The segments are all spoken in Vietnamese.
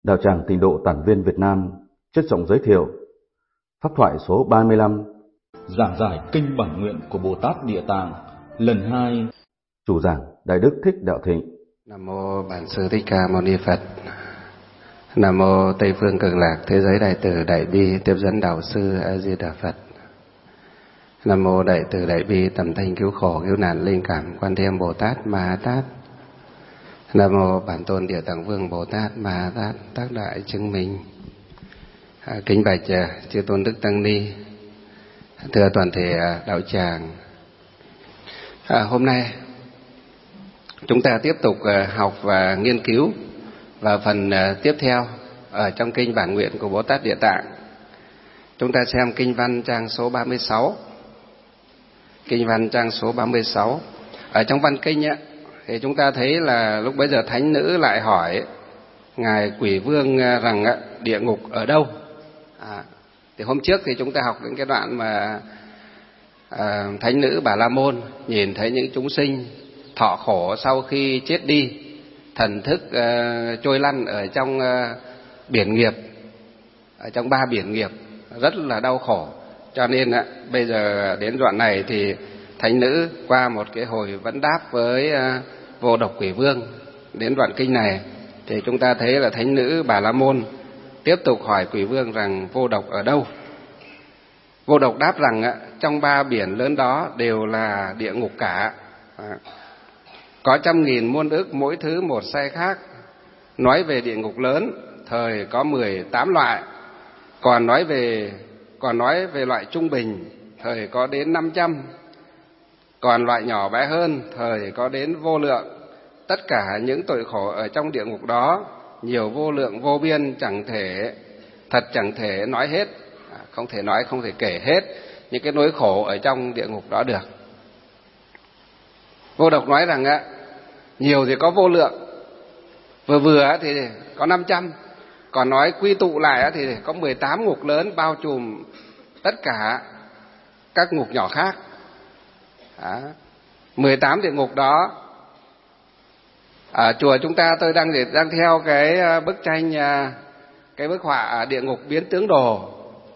Đạo tràng Tịnh độ Tản Viên Việt Nam trân trọng giới thiệu pháp thoại số 35, giảng giải kinh bản nguyện của Bồ Tát Địa Tạng lần 2. Chủ giảng Đại đức Thích Đạo Thịnh. Nam mô Bản Sư Thích Ca Mâu Ni Phật. Nam mô Tây Phương Cực Lạc Thế Giới Đại Từ Đại Bi Tiếp Dẫn Đạo Sư A Di Đà Phật. Nam mô Đại Từ Đại Bi Tầm Thanh Cứu Khổ Cứu Nạn Linh Cảm Quan Thế Âm Bồ Tát Ma Ha Tát. Nam mô Bản Tôn Địa Tạng Vương Bồ Tát Ma Ha Tát tác đại chứng minh. Kính bạch chư tôn đức tăng ni, thưa toàn thể đạo tràng. Hôm nay chúng ta tiếp tục học và nghiên cứu vào phần tiếp theo ở trong kinh bản nguyện của Bồ Tát Địa Tạng. Chúng ta xem kinh văn trang số 36. Kinh văn trang số 36. Ở trong văn kinh thì chúng ta thấy là lúc bấy giờ thánh nữ lại hỏi ngài Quỷ Vương rằng địa ngục ở đâu? Thì hôm trước thì chúng ta học đến cái đoạn mà thánh nữ Bà La Môn nhìn thấy những chúng sinh thọ khổ sau khi chết đi, thần thức trôi lăn ở trong biển nghiệp, ở trong ba biển nghiệp, rất là đau khổ. Cho nên bây giờ đến đoạn này thì thánh nữ qua một cái hồi vấn đáp với Vô Độc Quỷ Vương. Đến đoạn kinh này thì chúng ta thấy là thánh nữ Bà La Môn tiếp tục hỏi Quỷ Vương rằng Vô Độc ở đâu. Vô Độc đáp rằng trong ba biển lớn đó đều là địa ngục cả. Có trăm nghìn muôn ức mỗi thứ một sai khác. Nói về địa ngục lớn thời có 18 loại. Còn nói về loại trung bình thời có đến 500. Còn loại nhỏ bé hơn thời có đến vô lượng. Tất cả những tội khổ ở trong địa ngục đó nhiều vô lượng vô biên, chẳng thể nói hết, không thể kể hết những cái nỗi khổ ở trong địa ngục đó được. Vô Độc nói rằng nhiều thì có vô lượng, vừa thì có 500, còn nói quy tụ lại thì có 18 ngục lớn bao trùm tất cả các ngục nhỏ khác. 18 địa ngục đó. Ở chùa chúng ta tôi đang theo cái bức tranh, cái bức họa địa ngục biến tướng đồ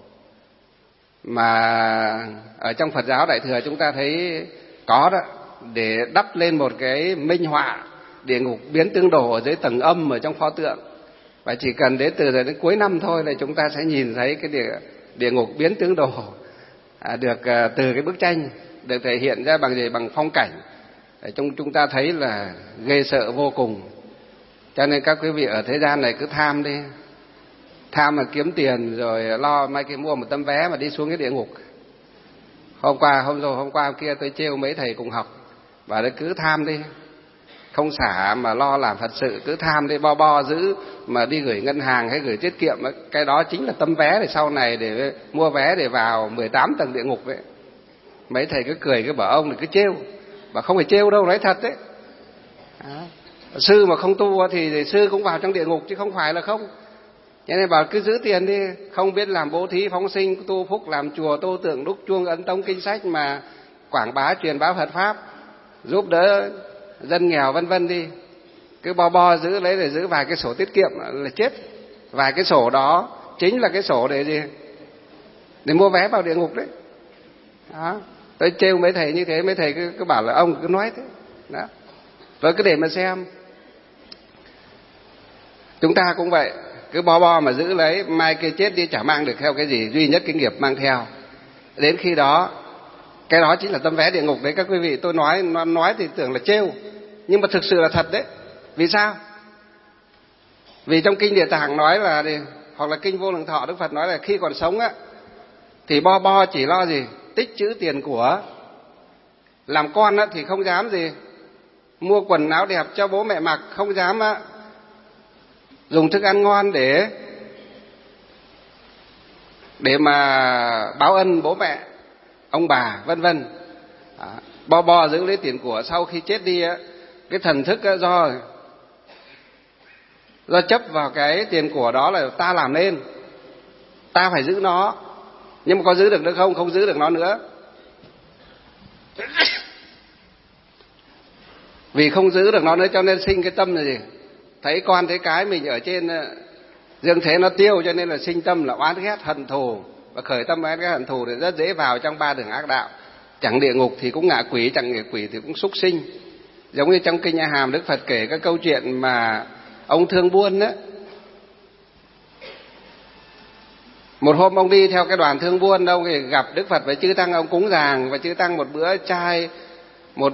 mà ở trong Phật giáo Đại thừa chúng ta thấy có đó, để đắp lên một cái minh họa địa ngục biến tướng đồ ở dưới tầng âm ở trong pho tượng. Và chỉ cần đến từ giờ đến cuối năm thôi là chúng ta sẽ nhìn thấy cái địa ngục biến tướng đồ được từ cái bức tranh được thể hiện ra bằng gì? Bằng phong cảnh. Chúng ta thấy là ghê sợ vô cùng. Cho nên các quý vị ở thế gian này cứ tham đi, tham mà kiếm tiền rồi lo mai kia mua một tấm vé mà đi xuống cái địa ngục. Hôm qua kia tôi trêu mấy thầy cùng học, và đấy cứ tham đi, không xả mà lo làm Phật sự, cứ tham đi, bo giữ mà đi gửi ngân hàng hay gửi tiết kiệm, cái đó chính là tấm vé để sau này để mua vé để vào 18 tầng địa ngục đấy. Mấy thầy cứ cười, cứ bảo ông là cứ trêu, và không phải trêu đâu, nói thật đấy. Sư mà không tu thì sư cũng vào trong địa ngục chứ không phải là không. Cho nên bảo cứ giữ tiền đi, không biết làm bố thí phóng sinh, tu phúc, làm chùa, tu tượng, đúc chuông, ấn tống kinh sách mà quảng bá truyền bá Phật pháp, giúp đỡ dân nghèo vân vân đi. Cứ bo giữ lấy để giữ vài cái sổ tiết kiệm là chết. Vài cái sổ đó chính là cái sổ để gì? Để mua vé vào địa ngục đấy. Đó. Tôi trêu mấy thầy như thế, mấy thầy cứ bảo là ông cứ nói thế. Đó. Rồi cứ để mà xem. Chúng ta cũng vậy, cứ bo mà giữ lấy, mai kia chết đi chả mang được theo cái gì, duy nhất cái nghiệp mang theo. Đến khi đó, cái đó chính là tấm vé địa ngục đấy các quý vị. Tôi nói thì tưởng là trêu, nhưng mà thực sự là thật đấy. Vì sao? Vì trong kinh Địa Tạng nói là, hoặc là kinh Vô Lượng Thọ Đức Phật nói là khi còn sống thì bo chỉ lo gì? Tích trữ tiền của. Làm con thì không dám gì? Mua quần áo đẹp cho bố mẹ mặc, không dám dùng thức ăn ngon để mà báo ân bố mẹ, ông bà vân vân. Bo giữ lấy tiền của, sau khi chết đi cái thần thức do chấp vào cái tiền của đó là ta làm nên, ta phải giữ nó. Nhưng mà có giữ được nữa không? Không giữ được nó nữa. Vì không giữ được nó nữa cho nên sinh cái tâm là gì? Thấy con thấy cái mình ở trên Dương thế nó tiêu, cho nên là sinh tâm là oán ghét hận thù, và khởi tâm oán ghét hận thù thì rất dễ vào trong ba đường ác đạo. Chẳng địa ngục thì cũng ngạ quỷ, chẳng ngạ quỷ thì cũng súc sinh. Giống như trong kinh A Hàm, Đức Phật kể các câu chuyện mà ông thương buôn đó. Một hôm ông đi theo cái đoàn thương buôn, ông thì gặp Đức Phật với chư tăng, ông cúng dường và chư tăng một bữa chay, một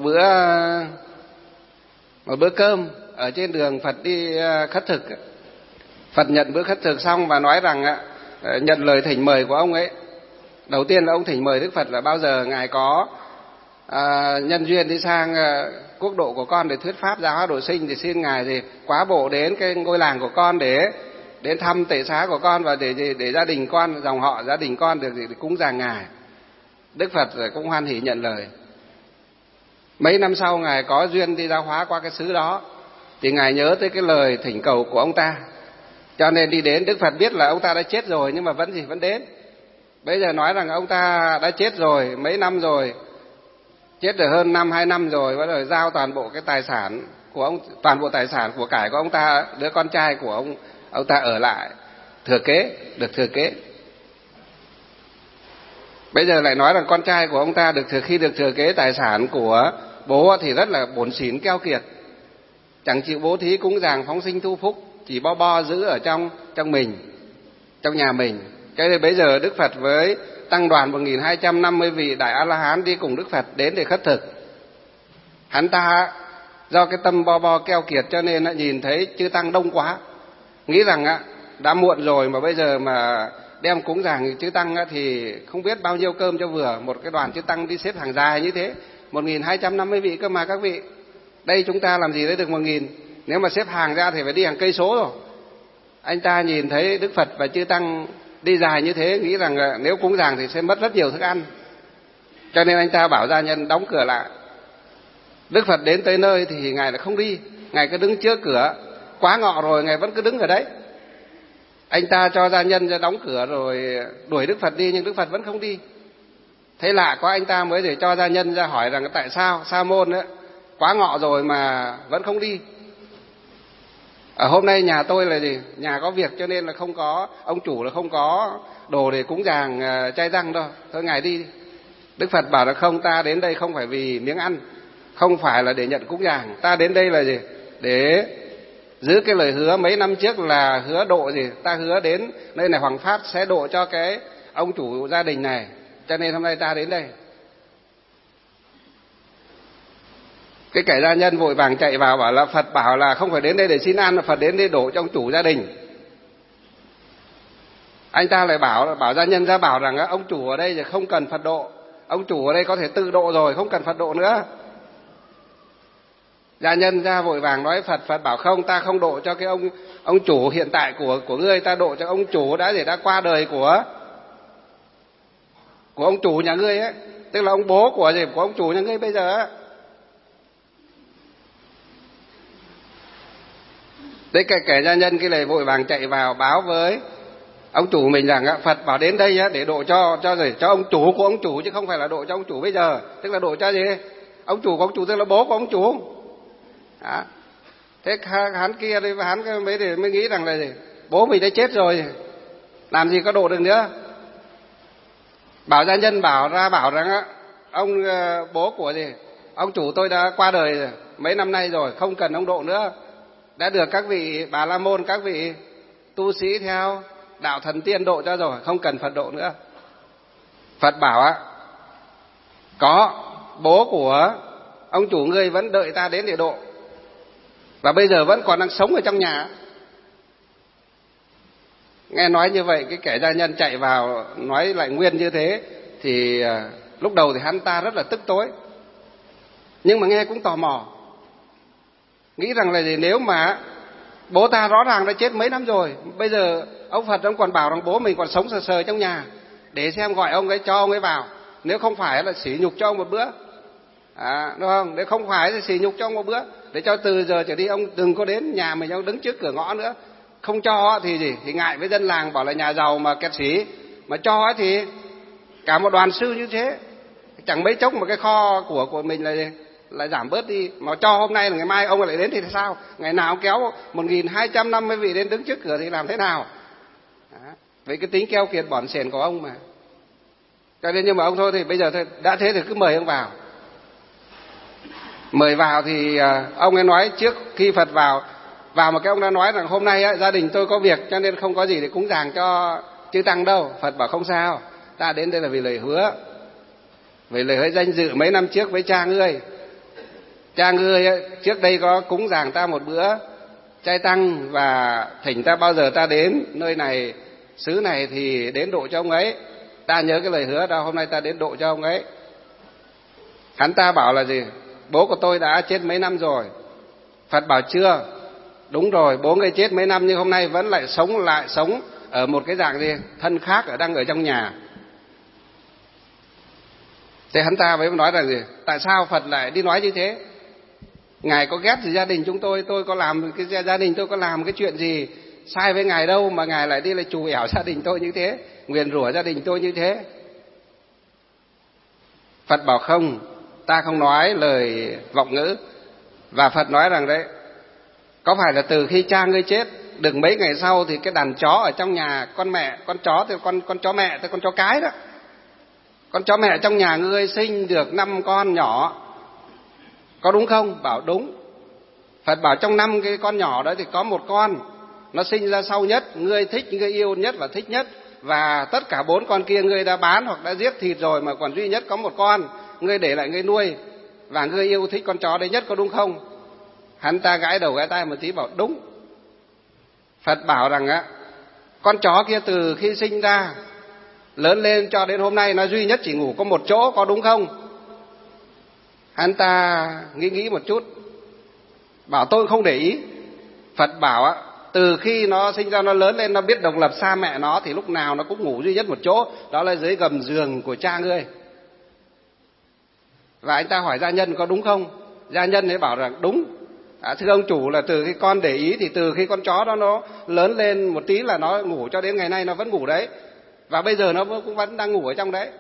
bữa cơm ở trên đường Phật đi khất thực. Phật nhận bữa khất thực xong và nói rằng nhận lời thỉnh mời của ông ấy. Đầu tiên là ông thỉnh mời Đức Phật là bao giờ ngài có nhân duyên đi sang quốc độ của con để thuyết pháp giáo hóa độ sinh, thì xin ngài thì quá bộ đến cái ngôi làng của con để đến thăm tệ xá của con, và để gia đình con, dòng họ gia đình con được để cúng dường ngài. Đức Phật cũng hoan hỉ nhận lời. Mấy năm sau ngài có duyên đi giáo hóa qua cái xứ đó, thì ngài nhớ tới cái lời thỉnh cầu của ông ta, cho nên đi đến. Đức Phật biết là ông ta đã chết rồi, nhưng mà vẫn đến. Bây giờ nói rằng ông ta đã chết rồi, mấy năm rồi, chết được hơn 2 năm rồi, bắt đầu giao toàn bộ cái tài sản của ông, toàn bộ tài sản của cải của ông ta, đứa con trai của ông ta ở lại thừa kế, được thừa kế. Bây giờ lại nói rằng con trai của ông ta khi được thừa kế tài sản của bố thì rất là bổn xỉn keo kiệt, chẳng chịu bố thí cúng dường phóng sinh thu phúc, chỉ bo giữ ở trong mình, trong nhà mình. Cho nên bây giờ Đức Phật với tăng đoàn 1250 vị đại A La Hán đi cùng Đức Phật đến để khất thực. Hắn ta do cái tâm bo keo kiệt cho nên nhìn thấy chư tăng đông quá, nghĩ rằng đã muộn rồi mà bây giờ mà đem cúng dường chư tăng thì không biết bao nhiêu cơm cho vừa. Một cái đoàn chư tăng đi xếp hàng dài như thế, 1250 vị cơ mà các vị. Đây chúng ta làm gì đấy được 1000, nếu mà xếp hàng ra thì phải đi hàng cây số rồi. Anh ta nhìn thấy Đức Phật và chư tăng đi dài như thế, nghĩ rằng nếu cúng dường thì sẽ mất rất nhiều thức ăn, cho nên anh ta bảo gia nhân đóng cửa lại. Đức Phật đến tới nơi thì ngài lại không đi, ngài cứ đứng trước cửa, quá ngọ rồi ngài vẫn cứ đứng ở đấy. Anh ta cho gia nhân ra đóng cửa rồi đuổi Đức Phật đi, nhưng Đức Phật vẫn không đi. Thế lạ quá, anh ta mới để cho gia nhân ra hỏi rằng tại sao sa môn ấy, quá ngọ rồi mà vẫn không đi. Ở hôm nay nhà tôi là gì, nhà có việc cho nên là không có, ông chủ là không có đồ để cúng dường chay răng đâu, thôi ngài đi. Đức Phật bảo là không, ta đến đây không phải vì miếng ăn, không phải là để nhận cúng dường, ta đến đây là gì, để giữ cái lời hứa mấy năm trước là hứa độ gì, ta hứa đến nơi này Hoàng Pháp sẽ độ cho cái ông chủ gia đình này, cho nên hôm nay ta đến đây. Cái kẻ gia nhân vội vàng chạy vào bảo là Phật bảo là không phải đến đây để xin ăn, mà Phật đến đây đổ cho ông chủ gia đình. Anh ta lại bảo gia nhân ra bảo rằng ông chủ ở đây thì không cần Phật độ, ông chủ ở đây có thể tự độ rồi, không cần Phật độ nữa. Gia nhân ra vội vàng nói Phật bảo không, ta không độ cho cái ông chủ hiện tại của ngươi, ta độ cho ông chủ đã qua đời của ông chủ nhà ngươi ấy, tức là ông bố của ông chủ nhà ngươi bây giờ ấy. Đấy, cái kẻ gia nhân cái này vội vàng chạy vào báo với ông chủ mình rằng Phật bảo đến đây để độ cho ông chủ của ông chủ, chứ không phải là độ cho ông chủ bây giờ, tức là độ cho gì, ông chủ của ông chủ tức là bố của ông chủ. Đó. Thế hắn kia đây, hắn mới nghĩ rằng là gì, bố mình đã chết rồi, làm gì có độ được nữa. Bảo gia nhân bảo rằng ông bố của ông chủ tôi đã qua đời rồi, mấy năm nay rồi, không cần ông độ nữa, đã được các vị Bà La Môn, các vị tu sĩ theo đạo thần tiên độ cho rồi, không cần Phật độ nữa. Phật bảo có, bố của ông chủ ngươi vẫn đợi ta đến để độ, và bây giờ vẫn còn đang sống ở trong nhà. Nghe nói như vậy, cái kẻ gia nhân chạy vào nói lại nguyên như thế, thì lúc đầu thì hắn ta rất là tức tối, nhưng mà nghe cũng tò mò, nghĩ rằng là gì, nếu mà bố ta rõ ràng đã chết mấy năm rồi, bây giờ ông Phật ông còn bảo rằng bố mình còn sống sờ sờ trong nhà, để xem gọi ông ấy cho ông ấy vào, nếu không phải là sỉ nhục cho ông một bữa, đúng không? Nếu không phải thì sỉ nhục cho ông một bữa, để cho từ giờ trở đi ông đừng có đến nhà mình, ông đứng trước cửa ngõ nữa. Không cho thì gì, thì ngại với dân làng bảo là nhà giàu mà kẹt xỉ, mà cho thì cả một đoàn sư như thế, chẳng mấy chốc mà cái kho của mình là giảm bớt đi, mà cho hôm nay là ngày mai ông lại đến thì sao? Ngày nào kéo 1250 vị đến đứng trước cửa thì làm thế nào? với cái tính keo kiệt bỏn sẻn của ông mà. Cho nên nhưng mà ông thôi thì bây giờ thôi, đã thế thì cứ mời ông vào. Mời vào thì ông ấy nói trước khi Phật vào mà cái ông đã nói rằng hôm nay gia đình tôi có việc cho nên không có gì để cúng dường cho chư tăng đâu. Phật bảo không sao, ta đến đây là vì lời hứa. Vì lời hứa danh dự mấy năm trước với cha ngươi. Cha ngươi trước đây có cúng dường ta một bữa chay tăng và thỉnh ta bao giờ ta đến nơi này, xứ này thì đến độ cho ông ấy. Ta nhớ cái lời hứa đó, hôm nay ta đến độ cho ông ấy. Hắn ta bảo là gì? Bố của tôi đã chết mấy năm rồi. Phật bảo chưa, đúng rồi, bố ngươi chết mấy năm nhưng hôm nay vẫn lại sống ở một cái dạng gì thân khác, đang ở trong nhà. Thế hắn ta mới nói rằng gì? Tại sao Phật lại đi nói như thế? Ngài có ghét gì gia đình chúng tôi có làm cái gia đình tôi có làm cái chuyện gì sai với Ngài đâu mà Ngài lại đi lại trù ẻo gia đình tôi như thế, nguyền rủa gia đình tôi như thế. Phật bảo không, ta không nói lời vọng ngữ. Và Phật nói rằng đấy, có phải là từ khi cha ngươi chết được mấy ngày sau thì cái đàn chó ở trong nhà, con chó thì con chó mẹ thì con chó cái đó, con chó mẹ trong nhà ngươi sinh được 5 con nhỏ, có đúng không? Bảo đúng. Phật bảo trong 5 cái con nhỏ đó thì có một con nó sinh ra sau nhất, ngươi thích, ngươi yêu nhất và thích nhất, và tất cả 4 con kia ngươi đã bán hoặc đã giết thịt rồi, mà còn duy nhất có một con ngươi để lại ngươi nuôi, và ngươi yêu thích con chó đấy nhất, có đúng không? Hắn ta gãi đầu gãi tai một tí bảo đúng. Phật bảo rằng con chó kia từ khi sinh ra lớn lên cho đến hôm nay nó duy nhất chỉ ngủ có một chỗ, có đúng không? Hắn ta nghĩ một chút, bảo tôi không để ý. Phật bảo từ khi nó sinh ra nó lớn lên nó biết độc lập xa mẹ nó thì lúc nào nó cũng ngủ duy nhất một chỗ, đó là dưới gầm giường của cha ngươi. Và anh ta hỏi gia nhân có đúng không? Gia nhân ấy bảo rằng đúng. Thưa ông chủ, là từ khi con để ý thì từ khi con chó đó nó lớn lên một tí là nó ngủ cho đến ngày nay nó vẫn ngủ đấy, và bây giờ nó cũng vẫn đang ngủ ở trong đấy.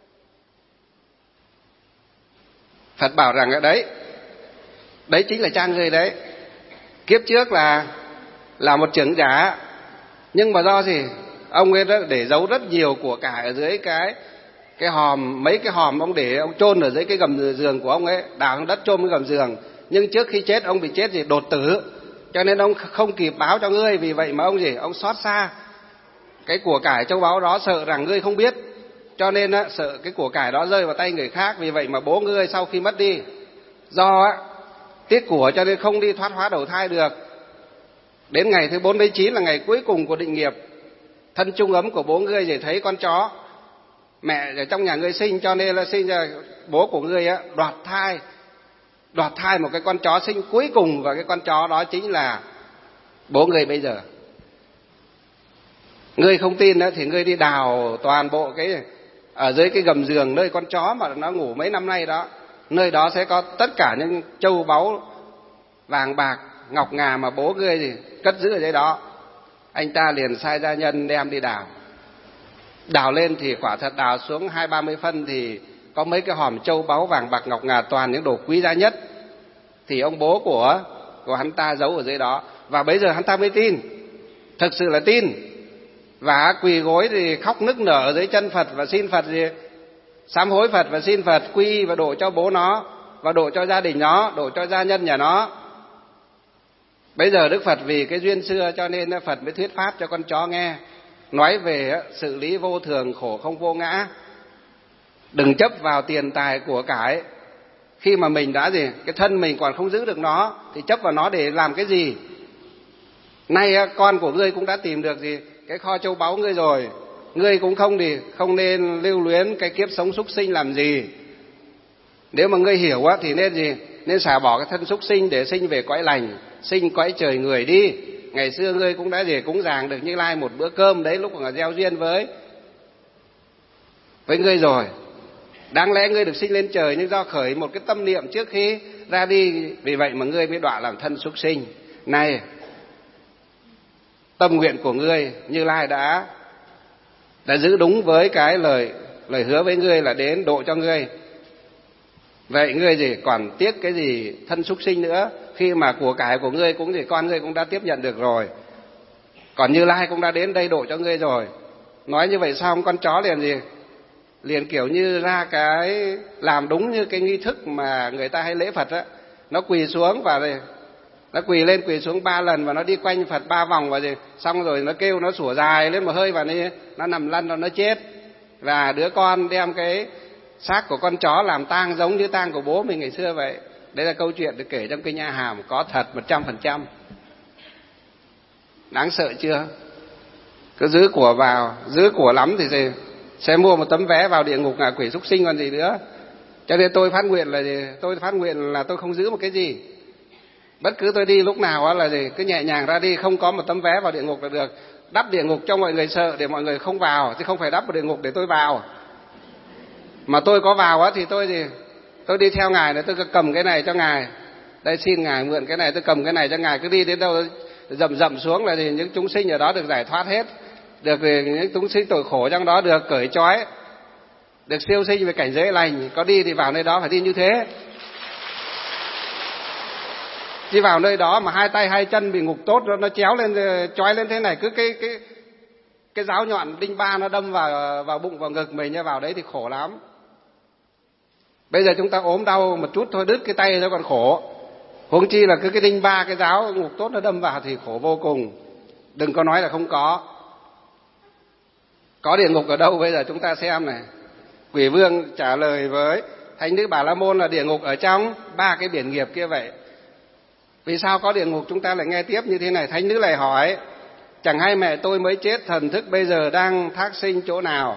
Phật bảo rằng đấy chính là cha ngươi đấy. Kiếp trước là một trưởng giả, nhưng mà do gì ông ấy để giấu rất nhiều của cải ở dưới cái hòm, mấy cái hòm ông để ông chôn ở dưới cái gầm giường của ông ấy, đào đất chôn cái gầm giường. Nhưng trước khi chết ông bị chết đột tử, cho nên ông không kịp báo cho ngươi. Vì vậy mà ông xót xa cái của cải châu báu đó, sợ rằng ngươi không biết, cho nên sợ cái của cải đó rơi vào tay người khác. Vì vậy mà bố ngươi sau khi mất đi, do tiếc của cho nên không đi thoát hóa đầu thai được. Đến ngày thứ 49 là ngày cuối cùng của định nghiệp, thân chung ấm của bố ngươi thì thấy con chó mẹ ở trong nhà ngươi sinh, cho nên là sinh ra bố của ngươi đoạt thai một cái con chó sinh cuối cùng, và cái con chó đó chính là bố ngươi bây giờ. Ngươi không tin thì ngươi đi đào toàn bộ cái ở dưới cái gầm giường nơi con chó mà nó ngủ mấy năm nay đó, nơi đó sẽ có tất cả những châu báu vàng bạc ngọc ngà mà bố ngươi cất giữ ở dưới đó. Anh ta liền sai gia nhân đem đi đào lên thì quả thật đào xuống 20-30 phân thì có mấy cái hòm châu báu vàng bạc ngọc ngà, toàn những đồ quý giá nhất, thì ông bố của hắn ta giấu ở dưới đó. Và bây giờ hắn ta mới tin, thực sự là tin, và quỳ gối thì khóc nức nở ở dưới chân Phật và xin Phật sám hối Phật và xin Phật quy y và độ cho bố nó, và độ cho gia đình nó, độ cho gia nhân nhà nó. Bây giờ Đức Phật vì cái duyên xưa cho nên Phật mới thuyết pháp cho con chó nghe, nói về sự lý vô thường, khổ không vô ngã. Đừng chấp vào tiền tài của cải. Khi mà mình đã cái thân mình còn không giữ được nó thì chấp vào nó để làm cái gì? Nay con của ngươi cũng đã tìm được cái kho châu báu ngươi rồi, ngươi cũng không nên lưu luyến cái kiếp sống súc sinh làm gì. Nếu mà ngươi hiểu thì nên xả bỏ cái thân súc sinh để sinh về cõi lành, sinh cõi trời người đi. Ngày xưa ngươi cũng đã cúng dường được Như Lai một bữa cơm đấy, lúc mà gieo duyên với ngươi rồi. Đáng lẽ ngươi được sinh lên trời, nhưng do khởi một cái tâm niệm trước khi ra đi, vì vậy mà ngươi mới đọa làm thân súc sinh. Này, tâm nguyện của ngươi Như Lai đã giữ đúng với cái lời hứa với ngươi là đến độ cho ngươi. Vậy ngươi còn tiếc cái gì thân súc sinh nữa, khi mà của cải của ngươi cũng con ngươi cũng đã tiếp nhận được rồi, còn Như Lai cũng đã đến đây độ cho ngươi rồi. Nói như vậy xong con chó liền gì? Liền kiểu như ra cái làm đúng như cái nghi thức mà người ta hay lễ Phật á. Nó quỳ xuống và nó quỳ lên quỳ xuống 3 lần và nó đi quanh Phật 3 vòng và gì? Xong rồi nó kêu, nó sủa dài lên một hơi và nó nằm lăn rồi nó chết. Và đứa con đem cái xác của con chó làm tang giống như tang của bố mình ngày xưa vậy. Đấy là câu chuyện được kể trong Kinh A Hàm, có thật 100%. Đáng sợ chưa? Cứ giữ của vào, giữ của lắm thì gì? Sẽ mua một tấm vé vào địa ngục ngạ quỷ súc sinh còn gì nữa. Cho nên tôi phát nguyện là gì? Tôi phát nguyện là tôi không giữ một cái gì. Bất cứ tôi đi lúc nào là gì? Cứ nhẹ nhàng ra đi, không có một tấm vé vào địa ngục là được. Đắp địa ngục cho mọi người sợ để mọi người không vào, chứ không phải đắp vào địa ngục để tôi vào. Mà tôi có vào thì tôi gì? Tôi đi theo ngài này, tôi cầm cái này cho ngài. Đây xin ngài mượn cái này, tôi cầm cái này cho ngài, cứ đi đến đâu dậm xuống là thì những chúng sinh ở đó được giải thoát hết. Được những chúng sinh tội khổ trong đó được cởi trói, được siêu sinh về cảnh giới lành. Có đi thì vào nơi đó phải đi như thế. Đi vào nơi đó mà hai tay hai chân bị ngục tốt, nó chéo lên trói lên thế này, cứ cái giáo nhọn đinh ba nó đâm vào bụng vào ngực mình, vào đấy thì khổ lắm. Bây giờ chúng ta ốm đau một chút thôi, đứt cái tay nó còn khổ, huống chi là cứ cái đinh ba cái giáo ngục tốt nó đâm vào thì khổ vô cùng. Đừng có nói là không có. Có địa ngục ở đâu bây giờ chúng ta xem này. Quỷ Vương trả lời với Thánh Nữ Bà La Môn là địa ngục ở trong 3 cái biển nghiệp kia vậy. Vì sao có địa ngục? Chúng ta lại nghe tiếp như thế này. Thánh Nữ lại hỏi: chẳng hay mẹ tôi mới chết, thần thức bây giờ đang thác sinh chỗ nào?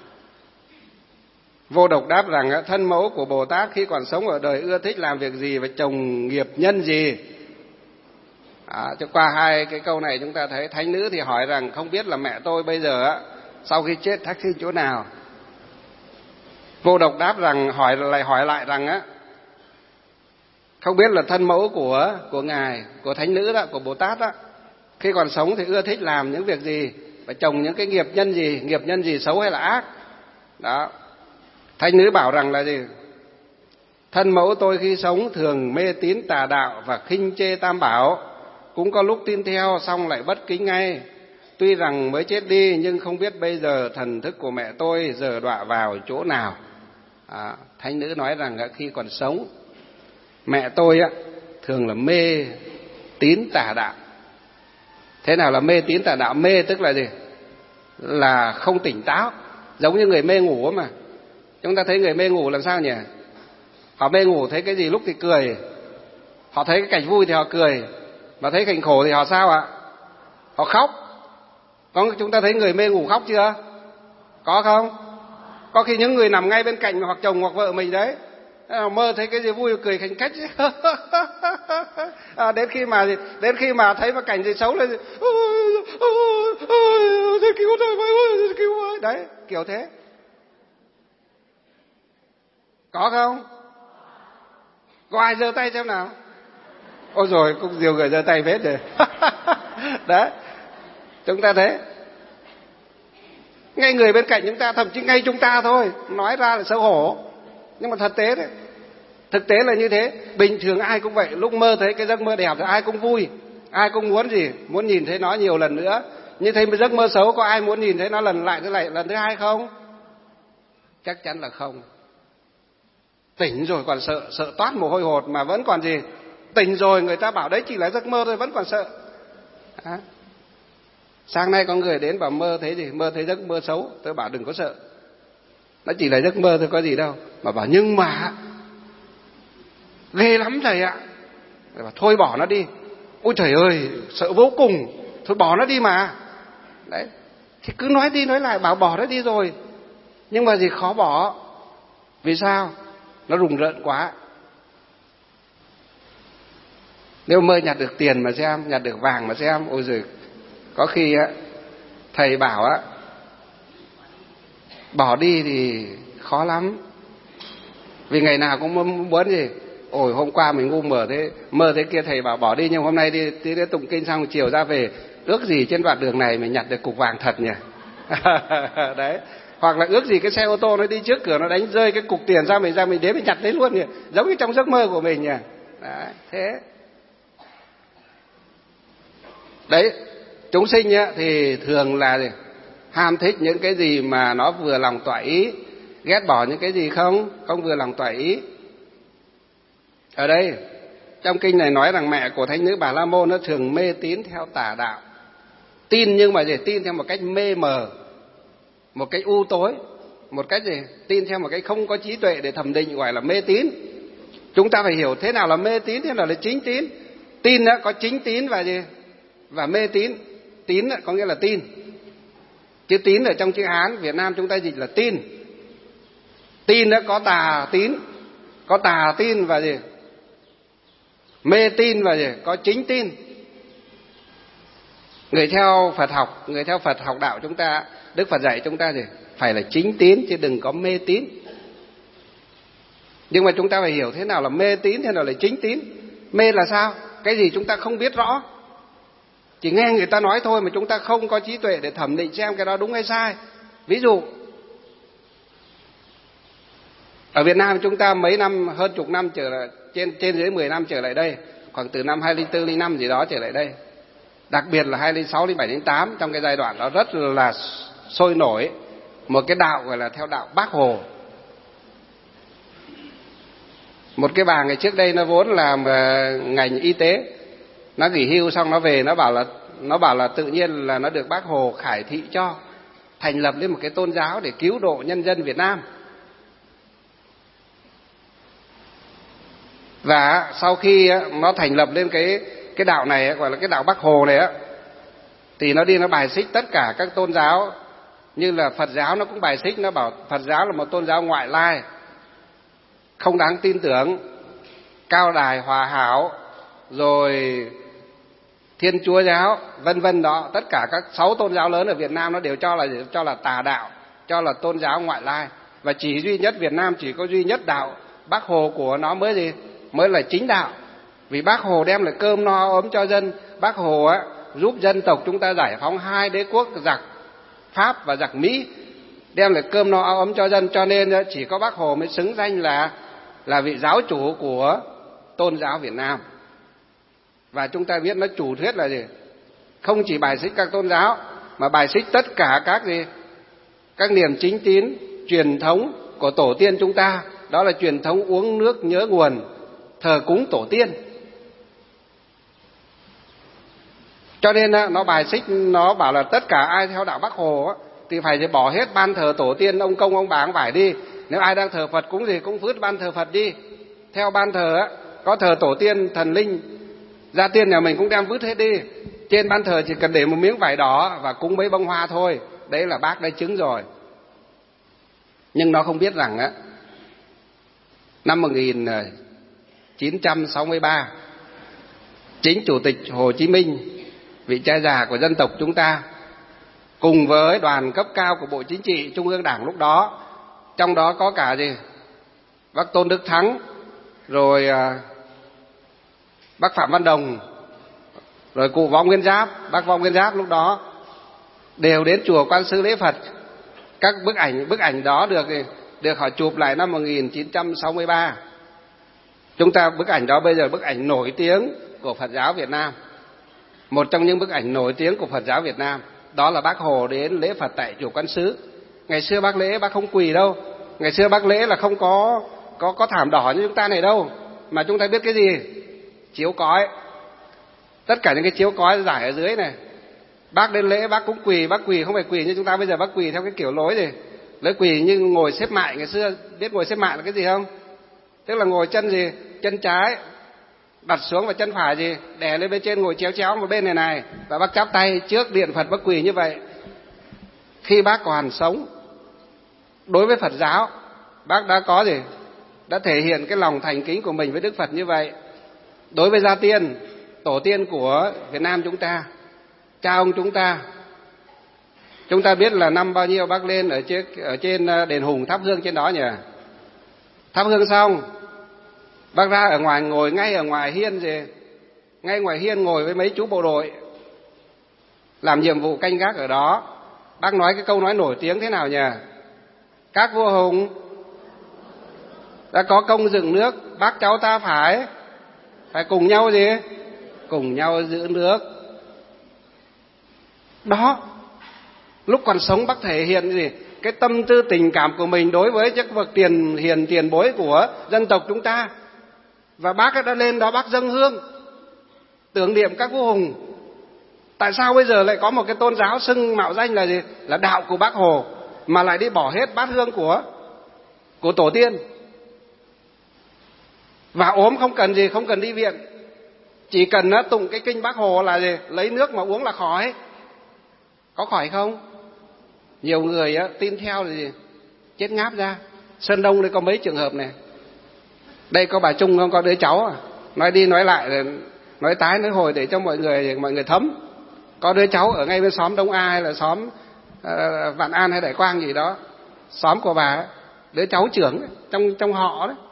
Vô Độc đáp rằng thân mẫu của Bồ Tát khi còn sống ở đời ưa thích làm việc gì và trồng nghiệp nhân gì. Cho qua 2 cái câu này chúng ta thấy Thánh Nữ thì hỏi rằng không biết là mẹ tôi bây giờ sau khi chết thác sinh chỗ nào. Vô Độc đáp rằng hỏi lại rằng không biết là thân mẫu của ngài, của Thánh Nữ đó, của Bồ Tát đó, khi còn sống thì ưa thích làm những việc gì và trồng những cái nghiệp nhân gì xấu hay là ác. Đó. Thánh Nữ bảo rằng là gì? Thân mẫu tôi khi sống thường mê tín tà đạo và khinh chê tam bảo, cũng có lúc tin theo xong lại bất kính ngay. Tuy rằng mới chết đi nhưng không biết bây giờ thần thức của mẹ tôi giờ đọa vào chỗ nào. Thánh Nữ nói rằng khi còn sống mẹ tôi thường là mê tín tà đạo. Thế nào là mê tín tà đạo? Mê tức là gì? Là không tỉnh táo, giống như người mê ngủ mà. Chúng ta thấy người mê ngủ làm sao nhỉ? Họ mê ngủ thấy cái gì lúc thì cười, họ thấy cái cảnh vui thì họ cười, mà thấy cảnh khổ thì họ sao ạ? Họ khóc. Chúng ta thấy người mê ngủ khóc chưa? Có không? Có khi những người nằm ngay bên cạnh hoặc chồng hoặc vợ mình đấy, mơ thấy cái gì vui cười khanh khách. Đến khi mà thấy một cảnh gì xấu là cứu đấy, kiểu thế. Có không? Có ai giơ tay xem nào? Ôi rồi cũng nhiều người giơ tay hết rồi. Đấy, chúng ta thấy ngay người bên cạnh chúng ta, thậm chí ngay chúng ta thôi, nói ra là xấu hổ, nhưng mà thực tế là như thế. Bình thường ai cũng vậy, lúc mơ thấy cái giấc mơ đẹp thì ai cũng vui, ai cũng muốn gì? Muốn nhìn thấy nó nhiều lần nữa. như thấy một giấc mơ xấu, có ai muốn nhìn thấy nó lần lần thứ hai không? Chắc chắn là không. Tỉnh rồi còn sợ toát mồ hôi hột mà vẫn còn gì? Tỉnh rồi người ta bảo đấy chỉ là giấc mơ thôi vẫn còn sợ. Sáng nay có người đến bảo mơ thấy gì? Mơ thấy giấc mơ xấu. Tôi bảo đừng có sợ, nó chỉ là giấc mơ thôi có gì đâu. Mà bảo nhưng mà ghê lắm thầy ạ. Bảo thôi bỏ nó đi. Ôi trời ơi sợ vô cùng. Thôi bỏ nó đi mà. Đấy, thì cứ nói đi nói lại bảo bỏ nó đi rồi, nhưng mà gì khó bỏ. Vì sao? Nó rùng rợn quá. Nếu mơ nhặt được tiền mà xem, nhặt được vàng mà xem, ôi giời, có khi á thầy bảo á bỏ đi thì khó lắm. Vì ngày nào cũng muốn gì? Ôi hôm qua mình ngu mơ thế kia thầy bảo bỏ đi, nhưng hôm nay đi tụng kinh xong chiều ra về, ước gì trên đoạn đường này mình nhặt được cục vàng thật nhỉ. Đấy, hoặc là ước gì cái xe ô tô nó đi trước cửa nó đánh rơi cái cục tiền ra mình đến mình nhặt lấy luôn nhỉ, giống như trong giấc mơ của mình nhỉ. Đấy, thế đấy, chúng sinh thì thường là gì? ham thích những cái gì mà nó vừa lòng toại ý, ghét bỏ những cái gì không vừa lòng toại ý. Ở đây trong kinh này nói rằng mẹ của thánh nữ Bà La Môn nó thường mê tín theo tà đạo. Tin nhưng mà gì? Tin theo một cách mê mờ, một cách u tối, một cách gì? Tin theo một cách không có trí tuệ để thẩm định, gọi là mê tín. Chúng ta phải hiểu thế nào là mê tín, thế nào là chính tín. Tin đó có chính tín và gì? Và mê tín. Tín có nghĩa là tin. Chữ tín ở trong chữ Hán Việt Nam chúng ta dịch là tin. Tin đó có tà tín, có tà tin và gì? Mê tin và gì? Có chính tin. Người theo Phật học đạo chúng ta, Đức Phật dạy chúng ta gì? Phải là chính tín chứ đừng có mê tín. Nhưng mà chúng ta phải hiểu thế nào là mê tín, thế nào là chính tín. Mê là sao? Cái gì chúng ta không biết rõ, chỉ nghe người ta nói thôi mà chúng ta không có trí tuệ để thẩm định xem cái đó đúng hay sai. Ví dụ ở Việt Nam chúng ta mấy năm, hơn chục năm trở lại, trên dưới 10 năm trở lại đây, khoảng từ năm 2004, 2005 gì đó trở lại đây, đặc biệt là 2006, 2007, 2008, trong cái giai đoạn đó rất là sôi nổi một cái đạo gọi là theo đạo Bác Hồ. Một cái bà ngày trước đây nó vốn làm ngành y tế, nó nghỉ hưu xong nó về, nó bảo là tự nhiên là nó được Bác Hồ khải thị cho thành lập lên một cái tôn giáo để cứu độ nhân dân Việt Nam. Và sau khi nó thành lập lên cái đạo này gọi là cái đạo Bác Hồ này á, thì nó đi nó bài xích tất cả các tôn giáo. Như là Phật giáo nó cũng bài xích, nó bảo Phật giáo là một tôn giáo ngoại lai, không đáng tin tưởng. Cao Đài Hòa Hảo rồi Thiên Chúa giáo vân vân đó, tất cả các 6 tôn giáo lớn ở Việt Nam nó đều cho là tà đạo, cho là tôn giáo ngoại lai. Và chỉ duy nhất Việt Nam chỉ có duy nhất đạo Bác Hồ của nó mới là chính đạo. Vì Bác Hồ đem lại cơm no ấm cho dân. Bác Hồ giúp dân tộc chúng ta giải phóng 2 đế quốc, giặc Pháp và giặc Mỹ, đem lại cơm no ấm cho dân. Cho nên chỉ có Bác Hồ mới xứng danh là vị giáo chủ của tôn giáo Việt Nam. Và chúng ta biết nó chủ thuyết là gì? Không chỉ bài xích các tôn giáo mà bài xích tất cả các niềm chính tín, truyền thống của tổ tiên chúng ta. Đó là truyền thống uống nước nhớ nguồn, thờ cúng tổ tiên. Cho nên nó bài xích, nó bảo là tất cả ai theo đạo Bác Hồ thì phải bỏ hết ban thờ tổ tiên, ông công ông bà cũng phải đi. Nếu ai đang thờ Phật cúng gì cũng vứt ban thờ Phật đi. Theo ban thờ có thờ tổ tiên, thần linh, gia tiên nhà mình cũng đem vứt hết đi. Trên ban thờ chỉ cần để một miếng vải đỏ và cúng mấy bông hoa thôi. Đấy là bác đã chứng rồi. Nhưng nó không biết rằng năm 1963, chính Chủ tịch Hồ Chí Minh, vị cha già của dân tộc chúng ta, cùng với đoàn cấp cao của Bộ Chính trị, Trung ương Đảng lúc đó, trong đó có cả bác Tôn Đức Thắng, rồi bác Phạm Văn Đồng, rồi cụ Võ Nguyên Giáp, bác Võ Nguyên Giáp lúc đó đều đến chùa Quan Sư lễ Phật. Các bức ảnh đó được họ chụp lại năm 1963. Chúng ta bức ảnh đó bây giờ bức ảnh nổi tiếng của Phật giáo Việt Nam. Một trong những bức ảnh nổi tiếng của Phật giáo Việt Nam đó là Bác Hồ đến lễ Phật tại chùa Quan Sư. Ngày xưa bác lễ bác không quỳ đâu. Ngày xưa bác lễ là không có thảm đỏ như chúng ta này đâu. Mà chúng ta biết cái gì? Chiếu cói. Tất cả những cái chiếu cói giải ở dưới này. Bác đến lễ bác cũng quỳ, bác quỳ không phải quỳ như chúng ta bây giờ, bác quỳ theo cái kiểu lối gì? Lối quỳ như ngồi xếp mại. Ngày xưa biết ngồi xếp mại là cái gì không? Tức là ngồi chân gì? Chân trái đặt xuống và chân phải gì? Đè lên bên trên, ngồi chéo chéo một bên này. Và bác chắp tay trước điện Phật, bác quỳ như vậy. Khi bác còn sống, đối với Phật giáo, bác đã có gì? Đã thể hiện cái lòng thành kính của mình với Đức Phật như vậy. Đối với gia tiên, tổ tiên của Việt Nam chúng ta, cha ông chúng ta biết là năm bao nhiêu bác lên ở trên đền Hùng thắp hương trên đó nhỉ? Thắp hương xong, bác ra ở ngoài, ngồi ngay ở ngoài hiên gì? Ngay ngoài hiên ngồi với mấy chú bộ đội làm nhiệm vụ canh gác ở đó. Bác nói cái câu nói nổi tiếng thế nào nhỉ? Các vua hùng đã có công dựng nước, bác cháu ta phải cùng nhau gì? Cùng nhau giữ nước. Đó Lúc còn sống bác thể hiện gì? Cái tâm tư tình cảm của mình đối với các bậc tiền bối của dân tộc chúng ta. Và bác đã lên đó bác dâng hương tưởng niệm các vua hùng. Tại sao bây giờ lại có một cái tôn giáo xưng mạo danh là gì? Là đạo của Bác Hồ, mà lại đi bỏ hết bát hương của tổ tiên? Và ốm không cần gì, không cần đi viện, chỉ cần tụng cái kinh Bác Hồ là gì? Lấy nước mà uống là khỏi. Có khỏi không? Nhiều người tin theo là gì? Chết ngáp ra. Sơn Đông đây có mấy trường hợp này. Đây có bà Trung không, có đứa cháu nói đi nói lại, nói tái nói hồi để cho mọi người thấm. Có đứa cháu ở ngay bên xóm Đông A hay là xóm Vạn An hay Đại Quang gì đó, xóm của bà ấy, đứa cháu trưởng ấy, trong họ đấy.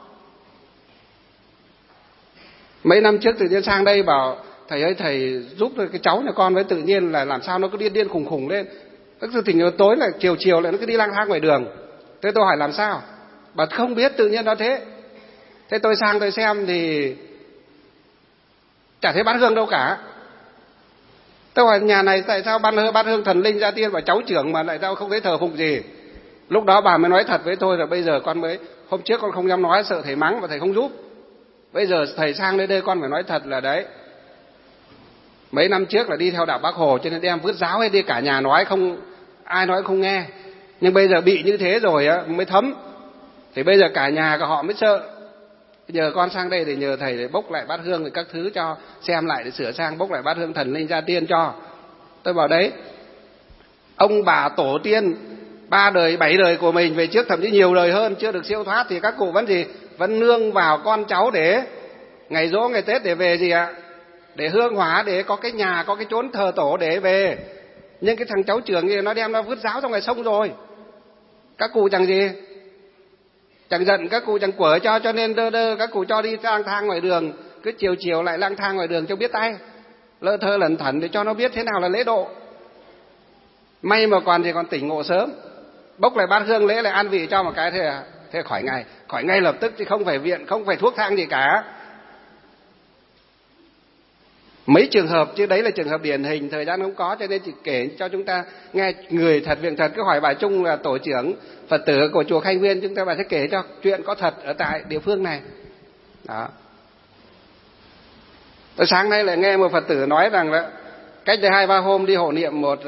Mấy năm trước tự nhiên sang đây bảo thầy ơi thầy giúp cái cháu nhà con với, tự nhiên là làm sao nó cứ điên khùng lên. Tức là tình tối là chiều lại nó cứ đi lang thang ngoài đường. Thế tôi hỏi làm sao? Bà không biết, tự nhiên nó thế. Thế tôi sang tôi xem thì chả thấy bát hương đâu cả. Tôi hỏi nhà này tại sao bát hương thần linh gia tiên và cháu trưởng mà lại sao không thấy thờ phụng gì? Lúc đó bà mới nói thật với tôi là bây giờ con mới, hôm trước con không dám nói sợ thầy mắng và thầy không giúp. Bây giờ thầy sang đây con phải nói thật là đấy, mấy năm trước là đi theo đạo Bác Hồ cho nên đem vứt giáo hết đi, cả nhà nói không, ai nói không nghe. Nhưng bây giờ bị như thế rồi mới thấm. Thì bây giờ cả nhà của họ mới sợ. Nhờ con sang đây để nhờ thầy để bốc lại bát hương rồi các thứ cho xem lại để sửa sang, bốc lại bát hương thần linh gia tiên cho. Tôi bảo đấy, ông bà tổ tiên 3 đời 7 đời của mình về trước, thậm chí nhiều đời hơn chưa được siêu thoát, thì các cụ vẫn gì? Vẫn nương vào con cháu để ngày giỗ ngày Tết để về gì ạ? Để hương hỏa, để có cái nhà, có cái chốn thờ tổ để về. Nhưng cái thằng cháu trưởng kia nó đem nó vứt giáo ra ngoài sông rồi. Các cụ chẳng gì, chẳng giận, các cụ chẳng quở cho nên đơ các cụ cho đi lang thang ngoài đường, cứ chiều lại lang thang ngoài đường cho biết tay, lơ thơ lẩn thẩn để cho nó biết thế nào là lễ độ. May mà còn tỉnh ngộ sớm, bốc lại bát hương lễ lại an vị cho một cái thế khỏi ngay lập tức, chứ không phải viện, không phải thuốc thang gì cả. Mấy trường hợp chứ đấy là trường hợp điển hình, thời gian không có cho nên chỉ kể cho chúng ta nghe người thật việc thật. Cứ hỏi bà Trung là tổ trưởng Phật tử của chùa Khanh Nguyên, chúng ta bà sẽ kể cho chuyện có thật ở tại địa phương này. Đó. Tôi sáng nay lại nghe một Phật tử nói rằng là cách đây 2-3 hôm đi hộ niệm một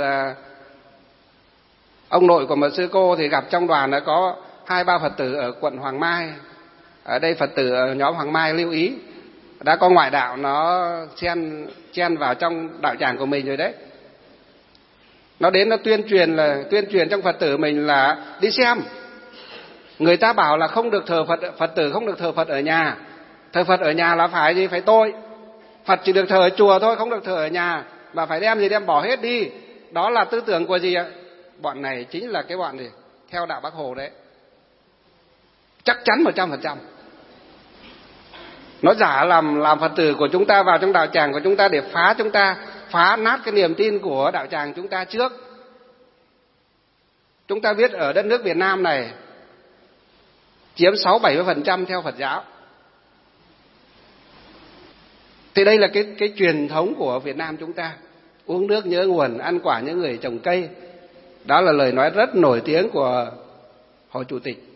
ông nội của một sư cô, thì gặp trong đoàn đã có 2-3 Phật tử ở quận Hoàng Mai. Ở đây Phật tử ở nhóm Hoàng Mai lưu ý, đã có ngoại đạo nó chen vào trong đạo tràng của mình rồi đấy. Nó đến nó tuyên truyền trong Phật tử mình là đi xem. Người ta bảo là không được thờ Phật tử không được thờ Phật ở nhà. Thờ Phật ở nhà là phải gì? Phải tội. Phật chỉ được thờ ở chùa thôi, không được thờ ở nhà, mà phải đem gì? Đem bỏ hết đi. Đó là tư tưởng của gì ạ? Bọn này chính là cái bọn gì? Theo đạo Bác Hồ đấy. Chắc chắn 100%. Nó giả làm Phật tử của chúng ta vào trong đạo tràng của chúng ta để phá nát cái niềm tin của đạo tràng chúng ta trước. Chúng ta biết ở đất nước Việt Nam này chiếm 60-70% theo Phật giáo. Thì đây là cái truyền thống của Việt Nam chúng ta. Uống nước nhớ nguồn, ăn quả nhớ người trồng cây. Đó là lời nói rất nổi tiếng của Hồ Chủ tịch.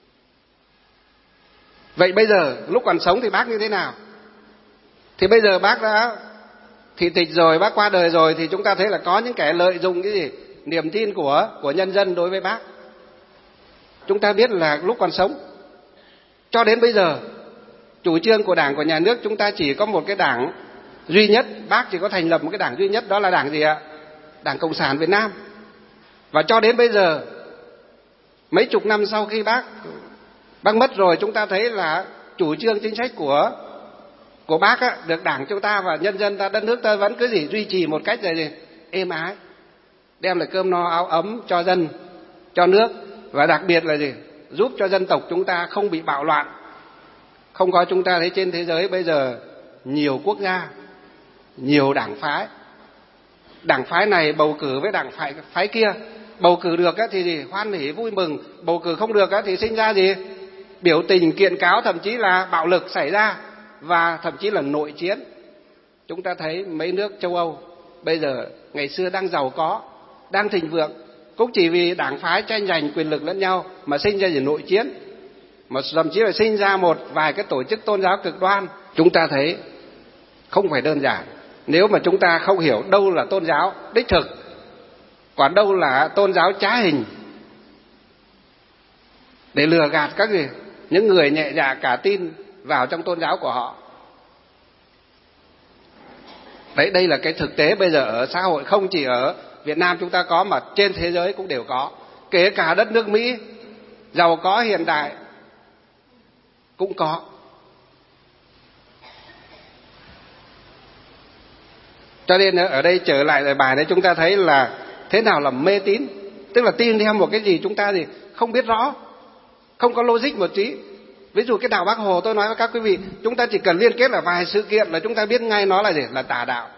Vậy bây giờ lúc còn sống thì bác như thế nào? Thì bây giờ bác đã thị tịch rồi, bác qua đời rồi, thì chúng ta thấy là có những kẻ lợi dụng cái gì? Niềm tin của nhân dân đối với bác. Chúng ta biết là lúc còn sống cho đến bây giờ, chủ trương của Đảng, của nhà nước chúng ta chỉ có một cái đảng duy nhất. Bác chỉ có thành lập một cái đảng duy nhất, đó là đảng gì ạ? Đảng Cộng sản Việt Nam. Và cho đến bây giờ, mấy chục năm sau khi bác mất rồi, chúng ta thấy là chủ trương chính sách của bác á, được Đảng chúng ta và nhân dân ta, đất nước ta vẫn cứ duy trì một cách là gì? Êm ái, đem lại cơm no áo ấm cho dân, cho nước, và đặc biệt là gì? Giúp cho dân tộc chúng ta không bị bạo loạn. Không có, chúng ta thấy trên thế giới bây giờ nhiều quốc gia, nhiều đảng phái. Đảng phái này bầu cử với đảng phái kia. Bầu cử được thì gì? Hoan hỉ vui mừng. Bầu cử không được thì sinh ra gì? Biểu tình, kiện cáo, thậm chí là bạo lực xảy ra, và thậm chí là nội chiến. Chúng ta thấy mấy nước châu Âu bây giờ ngày xưa đang giàu có, đang thịnh vượng, cũng chỉ vì đảng phái tranh giành quyền lực lẫn nhau mà sinh ra những nội chiến, mà thậm chí là sinh ra một vài cái tổ chức tôn giáo cực đoan. Chúng ta thấy không phải đơn giản nếu mà chúng ta không hiểu đâu là tôn giáo đích thực, còn đâu là tôn giáo trá hình để lừa gạt những người nhẹ dạ cả tin vào trong tôn giáo của họ. Đấy, đây là cái thực tế bây giờ ở xã hội, không chỉ ở Việt Nam chúng ta có mà trên thế giới cũng đều có. Kể cả đất nước Mỹ giàu có hiện đại cũng có. Cho nên ở đây trở lại bài đấy, chúng ta thấy là thế nào là mê tín, tức là tin theo một cái gì chúng ta thì không biết rõ, không có logic một tí. Ví dụ cái đạo Bác Hồ, tôi nói với các quý vị, chúng ta chỉ cần liên kết là vài sự kiện là chúng ta biết ngay nó là gì, là tà đạo.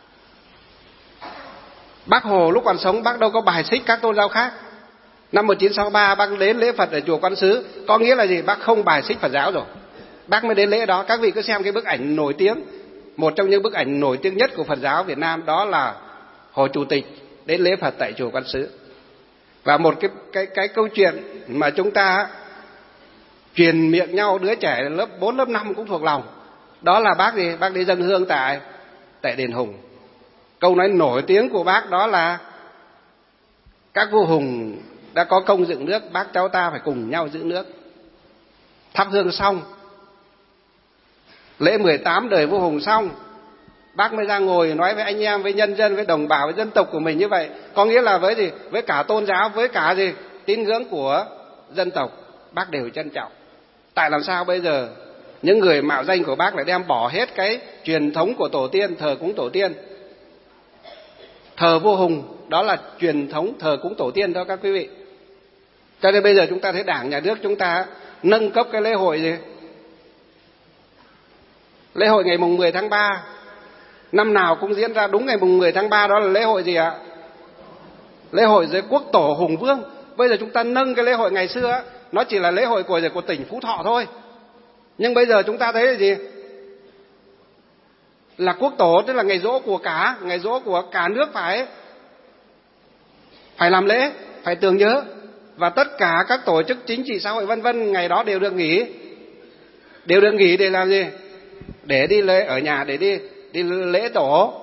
Bác Hồ lúc còn sống bác đâu có bài xích các tôn giáo khác. Năm 1963 bác đến lễ Phật ở chùa Quán Sứ, có nghĩa là gì? Bác không bài xích Phật giáo rồi, bác mới đến lễ đó. Các vị cứ xem cái bức ảnh nổi tiếng, một trong những bức ảnh nổi tiếng nhất của Phật giáo Việt Nam, đó là Hồ Chủ tịch đến lễ Phật tại chùa Quán Sứ. Và một cái câu chuyện mà chúng ta truyền miệng nhau, đứa trẻ lớp 4, lớp 5 cũng thuộc lòng, đó là bác gì? Bác đi dâng hương tại đền Hùng. Câu nói nổi tiếng của bác đó là: các vua hùng đã có công dựng nước, bác cháu ta phải cùng nhau giữ nước. Thắp hương xong, lễ 18 đời vua hùng xong, bác mới ra ngồi nói với anh em, với nhân dân, với đồng bào, với dân tộc của mình như vậy. Có nghĩa là với gì? Với cả tôn giáo, với cả gì? Tín ngưỡng của dân tộc, bác đều trân trọng. Tại làm sao bây giờ những người mạo danh của bác lại đem bỏ hết cái truyền thống của tổ tiên, thờ cúng tổ tiên? Thờ vua hùng đó là truyền thống thờ cúng tổ tiên thôi các quý vị. Cho nên bây giờ chúng ta thấy Đảng, Nhà nước chúng ta nâng cấp cái lễ hội gì? Lễ hội ngày mùng 10 tháng 3, năm nào cũng diễn ra đúng ngày mùng 10 tháng 3, đó là lễ hội gì ạ? Lễ hội dưới quốc tổ hùng vương. Bây giờ chúng ta nâng cái lễ hội ngày xưa, nó chỉ là lễ hội của tỉnh Phú Thọ thôi. Nhưng bây giờ chúng ta thấy là gì? Là quốc tổ, tức là ngày giỗ của cả nước phải làm lễ, phải tưởng nhớ. Và tất cả các tổ chức chính trị xã hội vân vân ngày đó đều được nghỉ. Để làm gì? Để đi lễ ở nhà, để đi lễ tổ.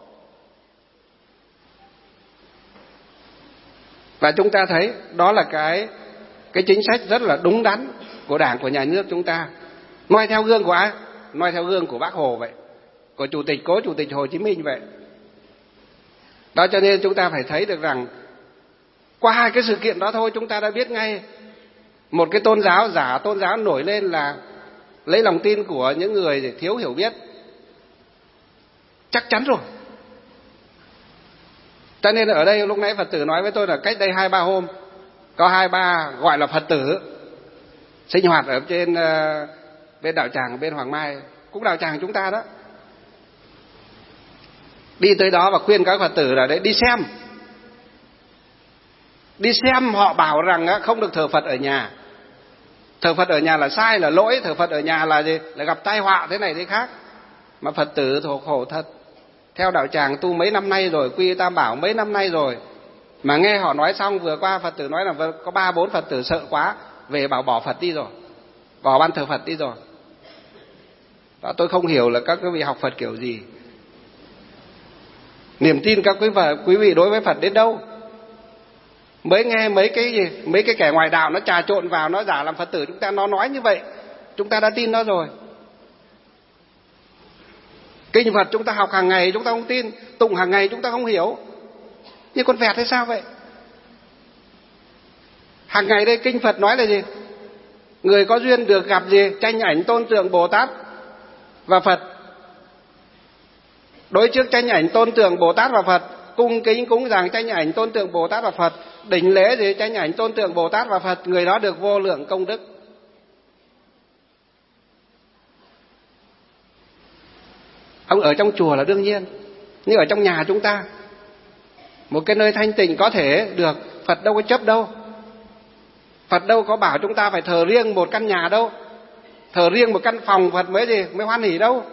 Và chúng ta thấy đó là cái chính sách rất là đúng đắn của Đảng, của Nhà nước chúng ta. Noi theo gương của ai? Noi theo gương của Bác Hồ vậy, của cố Chủ tịch Hồ Chí Minh vậy. Đó, cho nên chúng ta phải thấy được rằng qua hai cái sự kiện đó thôi, chúng ta đã biết ngay một cái tôn giáo giả, tôn giáo nổi lên là lấy lòng tin của những người thiếu hiểu biết. Chắc chắn rồi. Cho nên ở đây lúc nãy Phật tử nói với tôi là cách đây 2-3 hôm có 2-3 gọi là Phật tử sinh hoạt ở trên bên đạo tràng, bên Hoàng Mai, cũng đạo tràng chúng ta đó, đi tới đó và khuyên các Phật tử là đấy đi xem. Họ bảo rằng không được thờ Phật ở nhà. Thờ Phật ở nhà là sai, là lỗi. Thờ Phật ở nhà là gì? Là gặp tai họa thế này thế khác. Mà Phật tử khổ thật, theo đạo tràng tu mấy năm nay rồi, quy Tam Bảo mấy năm nay rồi, mà nghe họ nói xong, vừa qua Phật tử nói là có 3-4 Phật tử sợ quá, về bảo bỏ Phật đi rồi, bỏ ban thờ Phật đi rồi. Đó, tôi không hiểu là các quý vị học Phật kiểu gì. Niềm tin các quý vị đối với Phật đến đâu? Mới nghe mấy cái kẻ ngoài đạo nó trà trộn vào, nó giả làm Phật tử chúng ta, nó nói như vậy, chúng ta đã tin nó rồi. Kinh Phật chúng ta học hàng ngày chúng ta không tin, tụng hàng ngày chúng ta không hiểu, như con vẹt hay sao vậy? Hàng ngày đây kinh Phật nói là gì? Người có duyên được gặp gì? Tranh ảnh tôn tượng Bồ Tát và Phật. Đối trước tranh ảnh tôn tượng Bồ Tát và Phật, cung kính cúng dường tranh ảnh tôn tượng Bồ Tát và Phật, đỉnh lễ gì? Tranh ảnh tôn tượng Bồ Tát và Phật, người đó được vô lượng công đức. Ông ở trong chùa là đương nhiên, nhưng ở trong nhà chúng ta, một cái nơi thanh tịnh có thể được, Phật đâu có chấp đâu. Phật đâu có bảo chúng ta phải thờ riêng một căn nhà đâu, thờ riêng một căn phòng Phật mới hoan hỉ đâu.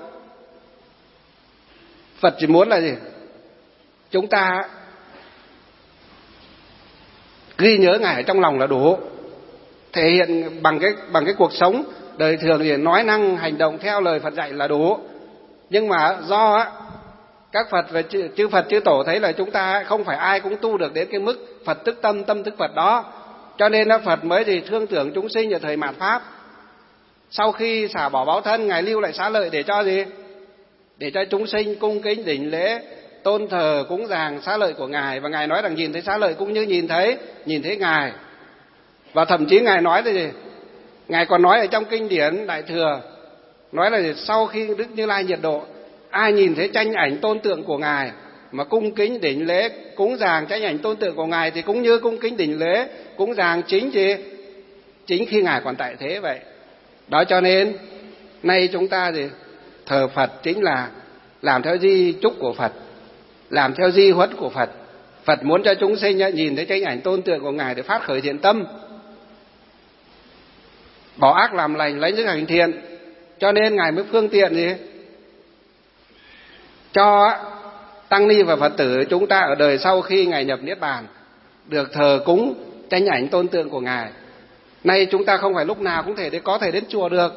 Phật chỉ muốn là gì? Chúng ta ghi nhớ Ngài ở trong lòng là đủ. Thể hiện bằng cái cuộc sống đời thường thì nói năng hành động theo lời Phật dạy là đủ. Nhưng mà do các Phật và chư Phật chư Tổ thấy là chúng ta không phải ai cũng tu được đến cái mức Phật tức tâm, tâm tức Phật đó, cho nên Phật mới thì thương tưởng chúng sinh ở thời mạt Pháp. Sau khi xả bỏ báo thân, Ngài lưu lại xá lợi để cho gì? Để cho chúng sinh cung kính đảnh lễ tôn thờ cúng dường xá lợi của Ngài. Và Ngài nói rằng nhìn thấy xá lợi cũng như nhìn thấy Ngài. Và thậm chí Ngài nói là gì? Ngài còn nói ở trong kinh điển Đại Thừa, nói là sau khi Đức Như Lai nhiệt độ, ai nhìn thấy tranh ảnh tôn tượng của Ngài mà cung kính đảnh lễ cúng dường tranh ảnh tôn tượng của Ngài thì cũng như cung kính đảnh lễ cúng dường chính khi Ngài còn tại thế vậy. Đó cho nên nay chúng ta thì thờ Phật chính là làm theo di chúc của Phật, làm theo di huấn của Phật. Phật muốn cho chúng sinh nhìn thấy tranh ảnh tôn tượng của Ngài để phát khởi thiện tâm, bỏ ác làm lành, lấy đức hành thiện. Cho nên Ngài mới phương tiện gì? Cho tăng ni và Phật tử chúng ta ở đời sau khi Ngài nhập Niết Bàn được thờ cúng tranh ảnh tôn tượng của Ngài. Nay chúng ta không phải lúc nào cũng có thể đến chùa được.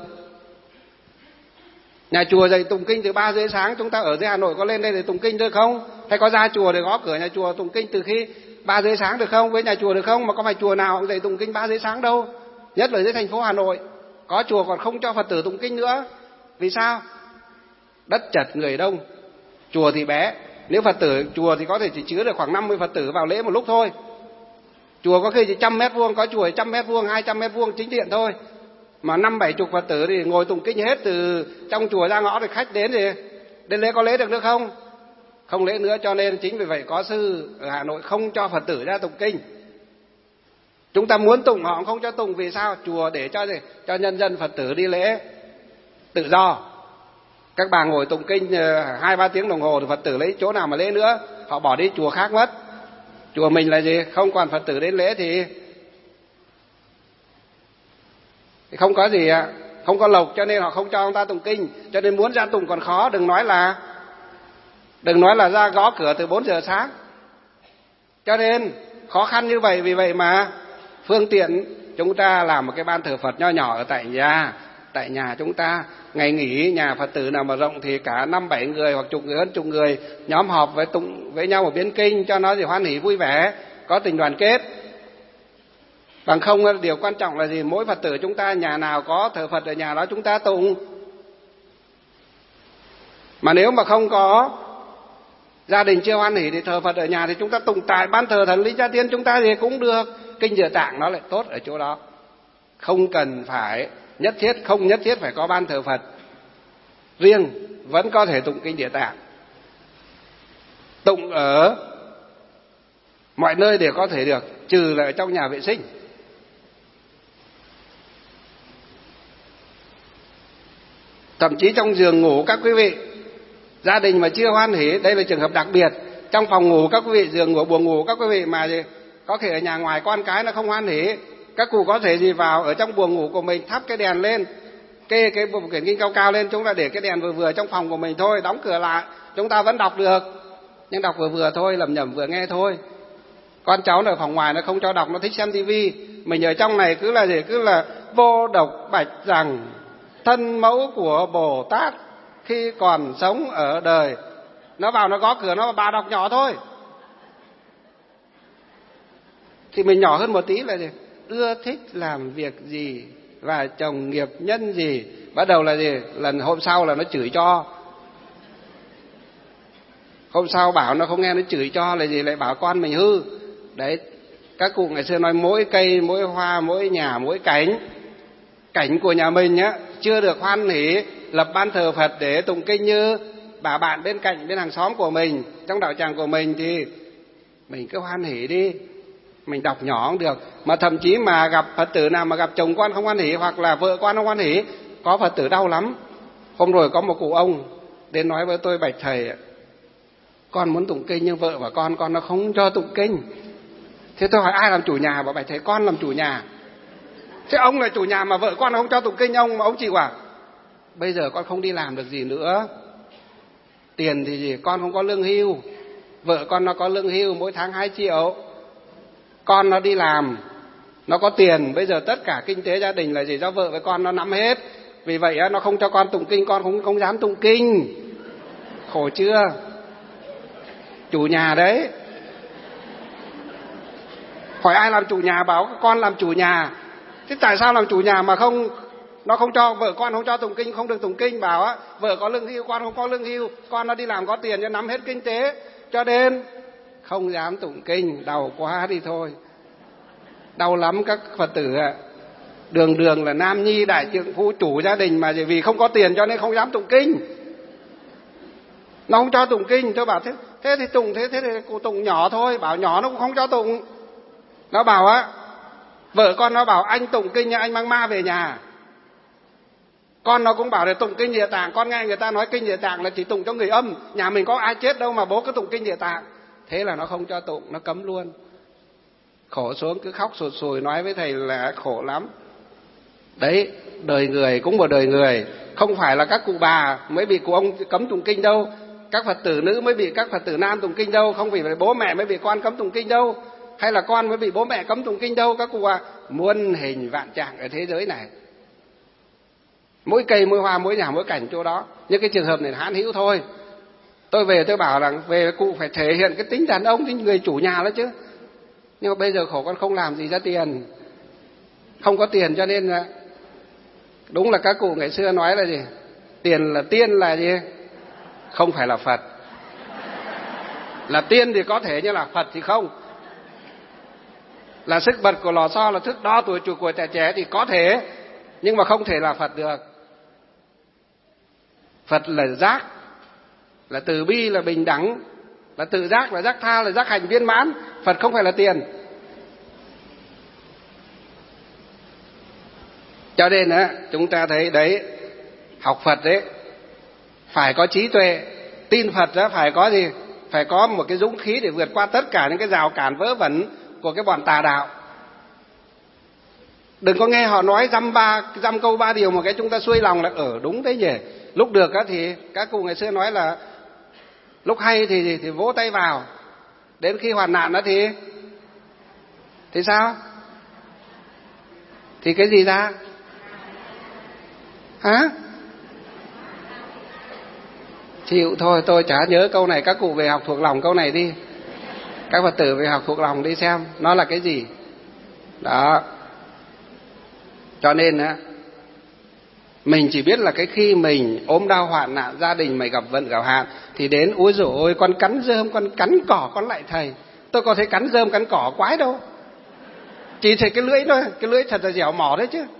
Nhà chùa dạy tụng kinh từ 3 rưỡi sáng, chúng ta ở dưới Hà Nội có lên đây để tụng kinh được không? Hay có ra chùa để gõ cửa nhà chùa tụng kinh từ khi 3 rưỡi sáng được không? Với nhà chùa được không? Mà có phải chùa nào cũng dạy tụng kinh 3 rưỡi sáng đâu. Nhất là dưới thành phố Hà Nội, có chùa còn không cho Phật tử tụng kinh nữa. Vì sao? Đất chật người đông, chùa thì bé. Nếu Phật tử chùa thì có thể chỉ chứa được khoảng 50 Phật tử vào lễ một lúc thôi. Chùa có khi chỉ 100 mét vuông, có chùa 100 mét vuông, 200 mét vuông chính điện thôi. Mà 50-70 Phật tử thì ngồi tụng kinh hết từ trong chùa ra ngõ, thì khách đến thì đến lễ có lễ được nữa không? Không lễ nữa. Cho nên chính vì vậy có sư ở Hà Nội không cho Phật tử ra tụng kinh. Chúng ta muốn tụng họ không cho tụng. Vì sao? Chùa để cho nhân dân Phật tử đi lễ tự do. Các bà ngồi tụng kinh 2-3 tiếng đồng hồ thì Phật tử lấy chỗ nào mà lễ nữa, họ bỏ đi chùa khác mất. Chùa mình là gì? Không còn Phật tử đến lễ thì không có gì, không có lộc, cho nên họ không cho ông ta tụng kinh. Cho nên muốn ra tụng còn khó, đừng nói là ra gõ cửa từ 4 giờ sáng. Cho nên khó khăn như vậy. Vì vậy mà phương tiện chúng ta làm một cái ban thờ Phật nho nhỏ ở tại nhà. Tại nhà chúng ta, ngày nghỉ nhà Phật tử nào mà rộng thì cả 5-7 người hoặc chục người, hơn chục người nhóm họp với tụng với nhau ở biên kinh cho nó gì hoan hỉ vui vẻ, có tình đoàn kết. Bằng không điều quan trọng là gì? Mỗi Phật tử chúng ta nhà nào có thờ Phật ở nhà đó chúng ta tụng. Mà nếu mà không có gia đình chưa hoan hỉ thì thờ Phật ở nhà thì chúng ta tụng tại ban thờ Thần Linh Cha Tiên chúng ta thì cũng được. Kinh Địa Tạng nó lại tốt ở chỗ đó. Không cần phải không nhất thiết phải có ban thờ Phật riêng, vẫn có thể tụng Kinh Địa Tạng. Tụng ở mọi nơi đều có thể được, trừ là ở trong nhà vệ sinh. Thậm chí trong giường ngủ các quý vị, gia đình mà chưa hoan hỉ, đây là trường hợp đặc biệt. Trong phòng ngủ các quý vị, giường ngủ, buồng ngủ các quý vị mà có thể ở nhà ngoài con cái nó không hoan hỉ, các cụ có thể gì vào ở trong buồng ngủ của mình thắp cái đèn lên, cái bộ quyển kinh cao cao lên, chúng ta để cái đèn vừa vừa trong phòng của mình thôi, đóng cửa lại, chúng ta vẫn đọc được, nhưng đọc vừa vừa thôi, lẩm nhẩm vừa nghe thôi. Con cháu ở phòng ngoài nó không cho đọc, nó thích xem tivi, mình ở trong này cứ là vô độc bạch rằng thân mẫu của Bồ Tát khi còn sống ở đời. Nó vào nó gõ cửa, nó bà đọc nhỏ thôi thì mình nhỏ hơn một tí là gì? Ưa thích làm việc gì và trồng nghiệp nhân gì. Bắt đầu là gì? Lần hôm sau là nó chửi cho. Hôm sau bảo nó không nghe, nó chửi cho là gì? Lại bảo con mình hư. Đấy, các cụ ngày xưa nói mỗi cây, mỗi hoa, mỗi nhà, mỗi cảnh của nhà mình á chưa được hoan hỉ lập ban thờ Phật để tụng kinh như bà bạn bên cạnh, bên hàng xóm của mình, trong đạo tràng của mình thì mình cứ hoan hỉ đi, mình đọc nhỏ cũng được. Mà thậm chí mà gặp Phật tử nào mà gặp chồng con không hoan hỉ hoặc là vợ con không hoan hỉ, có Phật tử đau lắm. Hôm rồi có một cụ ông đến nói với tôi: bạch thầy, con muốn tụng kinh nhưng vợ và con nó không cho tụng kinh. Thế tôi hỏi ai làm chủ nhà? Bảo bạch thầy con làm chủ nhà. Thế ông là chủ nhà mà vợ con không cho tụng kinh, ông chịu à? Bây giờ con không đi làm được gì nữa, tiền thì gì con không có lương hưu, vợ con nó có lương hưu mỗi tháng 2 triệu. Con nó đi làm, nó có tiền, bây giờ tất cả kinh tế gia đình là gì? Do vợ với con nó nắm hết. Vì vậy nó không cho con tụng kinh, con không dám tụng kinh. Khổ chưa? Chủ nhà đấy. Hỏi ai làm chủ nhà, bảo con làm chủ nhà. Thế tại sao làm chủ nhà mà nó không cho vợ con không cho tụng kinh, không được tụng kinh? Bảo vợ có lương hưu, con không có lương hưu, con nó đi làm có tiền cho nắm hết kinh tế, cho nên không dám tụng kinh. Đau quá đi thôi. Đau lắm các Phật tử ạ. Đường đường là nam nhi đại trượng phu chủ gia đình mà vì không có tiền cho nên không dám tụng kinh. Nó không cho tụng kinh. Tôi bảo thế thì tụng, thế thì cô tụng nhỏ thôi. Bảo nhỏ nó cũng không cho tụng. Nó bảo vợ con nó bảo anh tụng kinh anh mang ma về nhà. Con nó cũng bảo là tụng kinh Địa Tạng. Con nghe người ta nói kinh Địa Tạng là chỉ tụng cho người âm, nhà mình có ai chết đâu mà bố cứ tụng kinh Địa Tạng. Thế là nó không cho tụng, nó cấm luôn. Khổ xuống cứ khóc sụt sùi nói với thầy là khổ lắm. Đấy, đời người cũng một đời người. Không phải là các cụ bà mới bị cụ ông cấm tụng kinh đâu, các Phật tử nữ mới bị các Phật tử nam tụng kinh đâu, không phải bố mẹ mới bị con cấm tụng kinh đâu, hay là con mới bị bố mẹ cấm tụng kinh đâu. Các cụ bà muôn hình vạn trạng ở thế giới này, mỗi cây mỗi hoa mỗi nhà mỗi cảnh chỗ đó. Những cái trường hợp này hãn hữu thôi. Tôi về tôi bảo là về cụ phải thể hiện cái tính đàn ông, tính người chủ nhà đó chứ. Nhưng mà bây giờ khổ con không làm gì ra tiền, không có tiền cho nên là đúng là các cụ ngày xưa nói là gì? Tiền là tiên là gì? Không phải là Phật. Là tiên thì có thể nhưng là Phật thì không. Là sức bật của lò xo, là thước đo tuổi trụ của trẻ thì có thể, nhưng mà không thể là Phật được. Phật là giác, là từ bi, là bình đẳng, là tự giác, là giác tha, là giác hành viên mãn. Phật không phải là tiền. Cho nên chúng ta thấy đấy, học Phật đấy phải có trí tuệ, tin Phật đó phải có gì? Phải có một cái dũng khí để vượt qua tất cả những cái rào cản vớ vẩn của cái bọn tà đạo. Đừng có nghe họ nói dăm câu ba điều một cái chúng ta xuôi lòng là đúng thế nhỉ. Lúc được thì các cụ ngày xưa nói là lúc hay thì vỗ tay vào, đến khi hoàn nạn đó thì sao? Thì cái gì ra? Hả? Chịu thôi, tôi chả nhớ câu này. Các cụ về học thuộc lòng câu này đi. Các Phật tử về học thuộc lòng đi xem nó là cái gì. Đó. Cho nên mình chỉ biết là cái khi mình ốm đau hoạn nạn, gia đình mày gặp vận gặp hạn thì đến úi dồi ôi, con cắn rơm, con cắn cỏ, con lại thầy. Tôi có thấy cắn rơm cắn cỏ quái đâu, chỉ thấy cái lưỡi thôi, cái lưỡi thật là dẻo mỏ đấy chứ.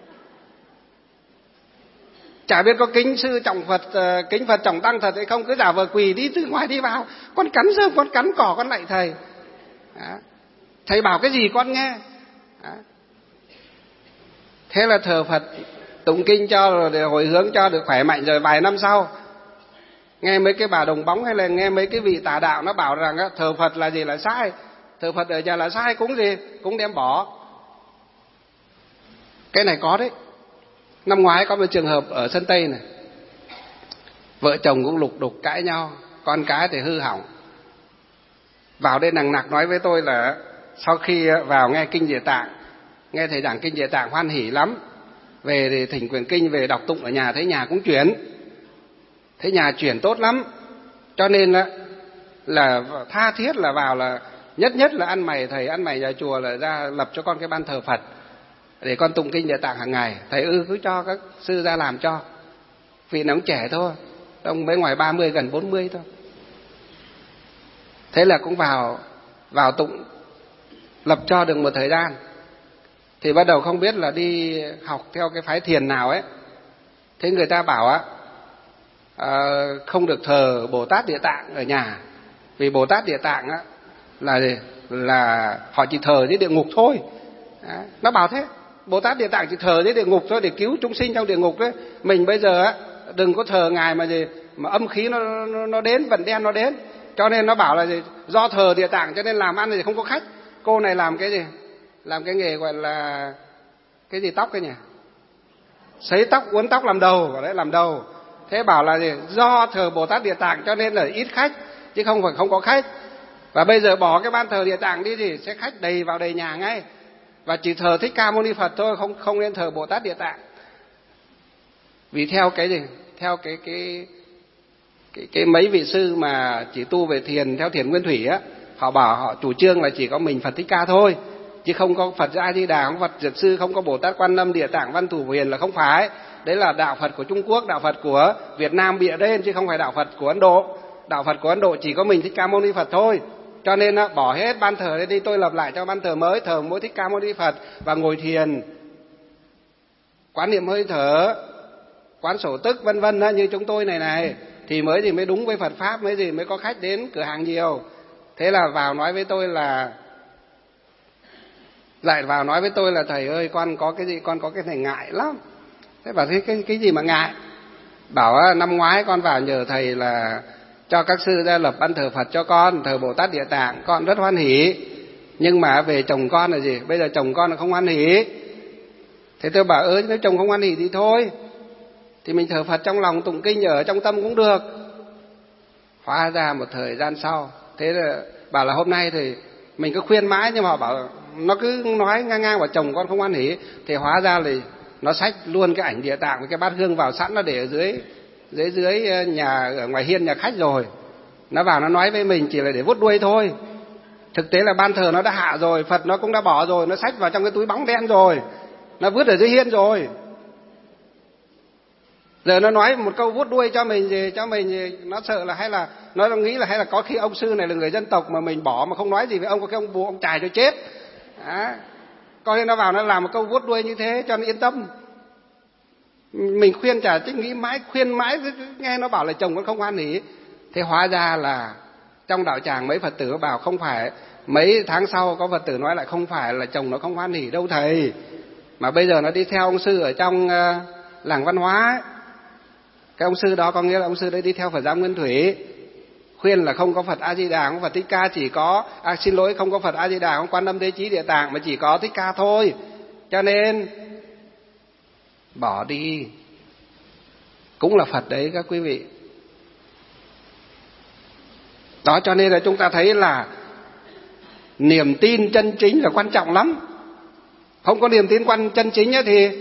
Chả biết có kính sư trọng Phật, kính Phật trọng tăng thật hay không, cứ giả vờ quỳ đi từ ngoài đi vào, con cắn rơm, con cắn cỏ, con lại thầy. Đó. Thầy bảo cái gì con nghe. Đó. Thế là thờ Phật, tụng kinh cho rồi để hồi hướng cho được khỏe mạnh, rồi vài năm sau nghe mấy cái bà đồng bóng hay là nghe mấy cái vị tà đạo nó bảo rằng thờ Phật là gì là sai, thờ Phật ở nhà là sai, cúng gì cũng đem bỏ. Cái này có đấy. Năm ngoái có một trường hợp ở Sơn Tây này, vợ chồng cũng lục đục cãi nhau, con cái thì hư hỏng. Vào đây nằng nặc nói với tôi là sau khi vào nghe kinh Địa Tạng, nghe thầy giảng kinh Địa Tạng hoan hỉ lắm, về thì thỉnh quyển kinh về đọc tụng ở nhà, thấy nhà cũng chuyển, thấy nhà chuyển tốt lắm, cho nên là tha thiết là vào, là nhất là ăn mày thầy, ăn mày nhà chùa là ra lập cho con cái ban thờ Phật để con tụng kinh Địa Tạng hàng ngày. Thầy cứ cho các sư ra làm cho, vì nó cũng trẻ thôi, ông mới ngoài 30 gần 40 thôi. Thế là cũng vào tụng lập cho được một thời gian, thì bắt đầu không biết là đi học theo cái phái thiền nào ấy. Thế người ta bảo không được thờ Bồ Tát Địa Tạng ở nhà, vì Bồ Tát Địa Tạng là họ chỉ thờ dưới địa ngục thôi. Nó bảo thế, Bồ Tát Địa Tạng chỉ thờ dưới địa ngục thôi, để cứu chúng sinh trong địa ngục đấy. Mình bây giờ đừng có thờ ngài mà âm khí nó đến, vận đen nó đến. Cho nên nó bảo là gì? Do thờ Địa Tạng cho nên làm ăn thì không có khách. Cô này làm cái gì? Làm cái nghề gọi là cái gì tóc cái nhỉ? Sấy tóc, uốn tóc làm đầu, gọi đấy, làm đầu. Thế bảo là gì? Do thờ Bồ Tát Địa Tạng cho nên là ít khách, chứ không phải không có khách. Và bây giờ bỏ cái ban thờ Địa Tạng đi thì sẽ khách đầy vào đầy nhà ngay. Và chỉ thờ Thích Ca Mâu Ni Phật thôi, không nên thờ Bồ Tát Địa Tạng. Vì theo cái gì? Theo cái mấy vị sư mà chỉ tu về thiền theo thiền nguyên thủy á, họ bảo họ chủ trương là chỉ có mình Phật Thích Ca thôi, chứ không có Phật A Di Đà, không Phật Dược Sư, không có Bồ Tát Quan Âm, Địa Tạng, Văn Thù, Phổ Hiền là không phải. Đấy là đạo Phật của Trung Quốc, đạo Phật của Việt Nam bịa lên, chứ không phải đạo Phật của Ấn Độ. Đạo Phật của Ấn Độ chỉ có mình Thích Ca Mâu Ni Phật thôi. Cho nên bỏ hết ban thờ đi, tôi lập lại cho ban thờ mới, thờ mỗi Thích Ca Mâu Ni Phật và ngồi thiền, quán niệm hơi thở, quán sổ tức vân vân như chúng tôi này thì mới đúng với Phật pháp, mới có khách đến cửa hàng nhiều. Thế là vào nói với tôi là thầy ơi, con có cái gì, con có cái này ngại lắm. Thế bảo thế cái gì mà ngại? Bảo năm ngoái con vào nhờ thầy là cho các sư ra lập ban thờ Phật cho con, thờ Bồ Tát Địa Tạng, con rất hoan hỉ. Nhưng mà về chồng con là gì? Bây giờ chồng con là không hoan hỉ. Thế tôi bảo nếu chồng không hoan hỉ thì thôi, thì mình thờ Phật trong lòng, tụng kinh ở trong tâm cũng được. Hóa ra một thời gian sau, thế là bảo là hôm nay thì mình cứ khuyên mãi, nhưng mà bảo nó cứ nói ngang ngang bảo chồng con không hoan hỉ. Thì hóa ra là nó xách luôn cái ảnh Địa Tạng với cái bát hương vào sẵn, nó để ở dưới nhà, ở ngoài hiên nhà khách rồi. Nó vào nó nói với mình chỉ là để vuốt đuôi thôi. Thực tế là ban thờ nó đã hạ rồi, Phật nó cũng đã bỏ rồi, nó xách vào trong cái túi bóng đen rồi, nó vứt ở dưới hiên rồi. Giờ nó nói một câu vuốt đuôi cho mình gì, nó sợ là hay là nó nghĩ là hay là có khi ông sư này là người dân tộc mà mình bỏ mà không nói gì với ông, có cái ông bố ông chài cho chết. Coi như nó vào nó làm một câu vuốt đuôi như thế cho nó yên tâm. Mình khuyên chả chứ nghĩ mãi, khuyên mãi nghe nó bảo là chồng con không hoan hỉ. Thế hóa ra là trong đạo tràng mấy Phật tử bảo không phải, mấy tháng sau có Phật tử nói lại không phải là chồng nó không hoan hỉ đâu thầy, mà bây giờ nó đi theo ông sư ở trong làng văn hóa ấy. Cái ông sư đó có nghĩa là ông sư đấy đi theo Phật giáo Nguyên Thủy, khuyên là không có Phật A Di Đà, không có Phật Thích Ca, chỉ có không có Phật A Di Đà, không Quan Âm Thế Chí Địa Tạng, mà chỉ có Thích Ca thôi. Cho nên bỏ đi, cũng là Phật đấy các quý vị. Đó, cho nên là chúng ta thấy là niềm tin chân chính là quan trọng lắm. Không có niềm tin chân chính thì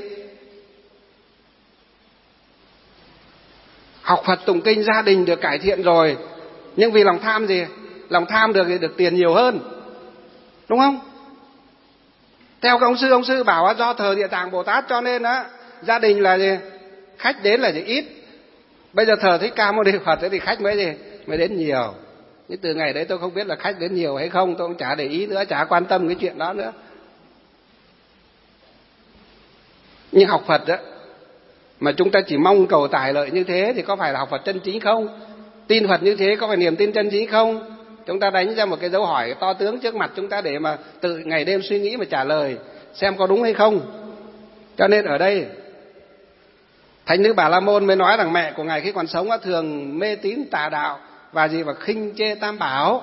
học Phật tụng kinh, gia đình được cải thiện rồi, nhưng vì lòng tham gì? Lòng tham được tiền nhiều hơn, đúng không? Theo các ông sư bảo do thờ Địa Tạng Bồ Tát cho nên gia đình là gì? Khách đến là gì? Ít. Bây giờ thờ Thích Ca Mâu Ni Phật thì khách mới đến nhiều. Nhưng từ ngày đấy tôi không biết là khách đến nhiều hay không, tôi cũng chả để ý nữa, chả quan tâm cái chuyện đó nữa. Nhưng học Phật mà chúng ta chỉ mong cầu tài lợi như thế thì có phải là học Phật chân chính không? Tin Phật như thế có phải niềm tin chân chính không? Chúng ta đánh ra một cái dấu hỏi to tướng trước mặt chúng ta để mà tự ngày đêm suy nghĩ mà trả lời xem có đúng hay không. Cho nên ở đây Thánh nữ Bà La Môn mới nói rằng mẹ của ngài khi còn sống thường mê tín tà đạo và khinh chê Tam Bảo.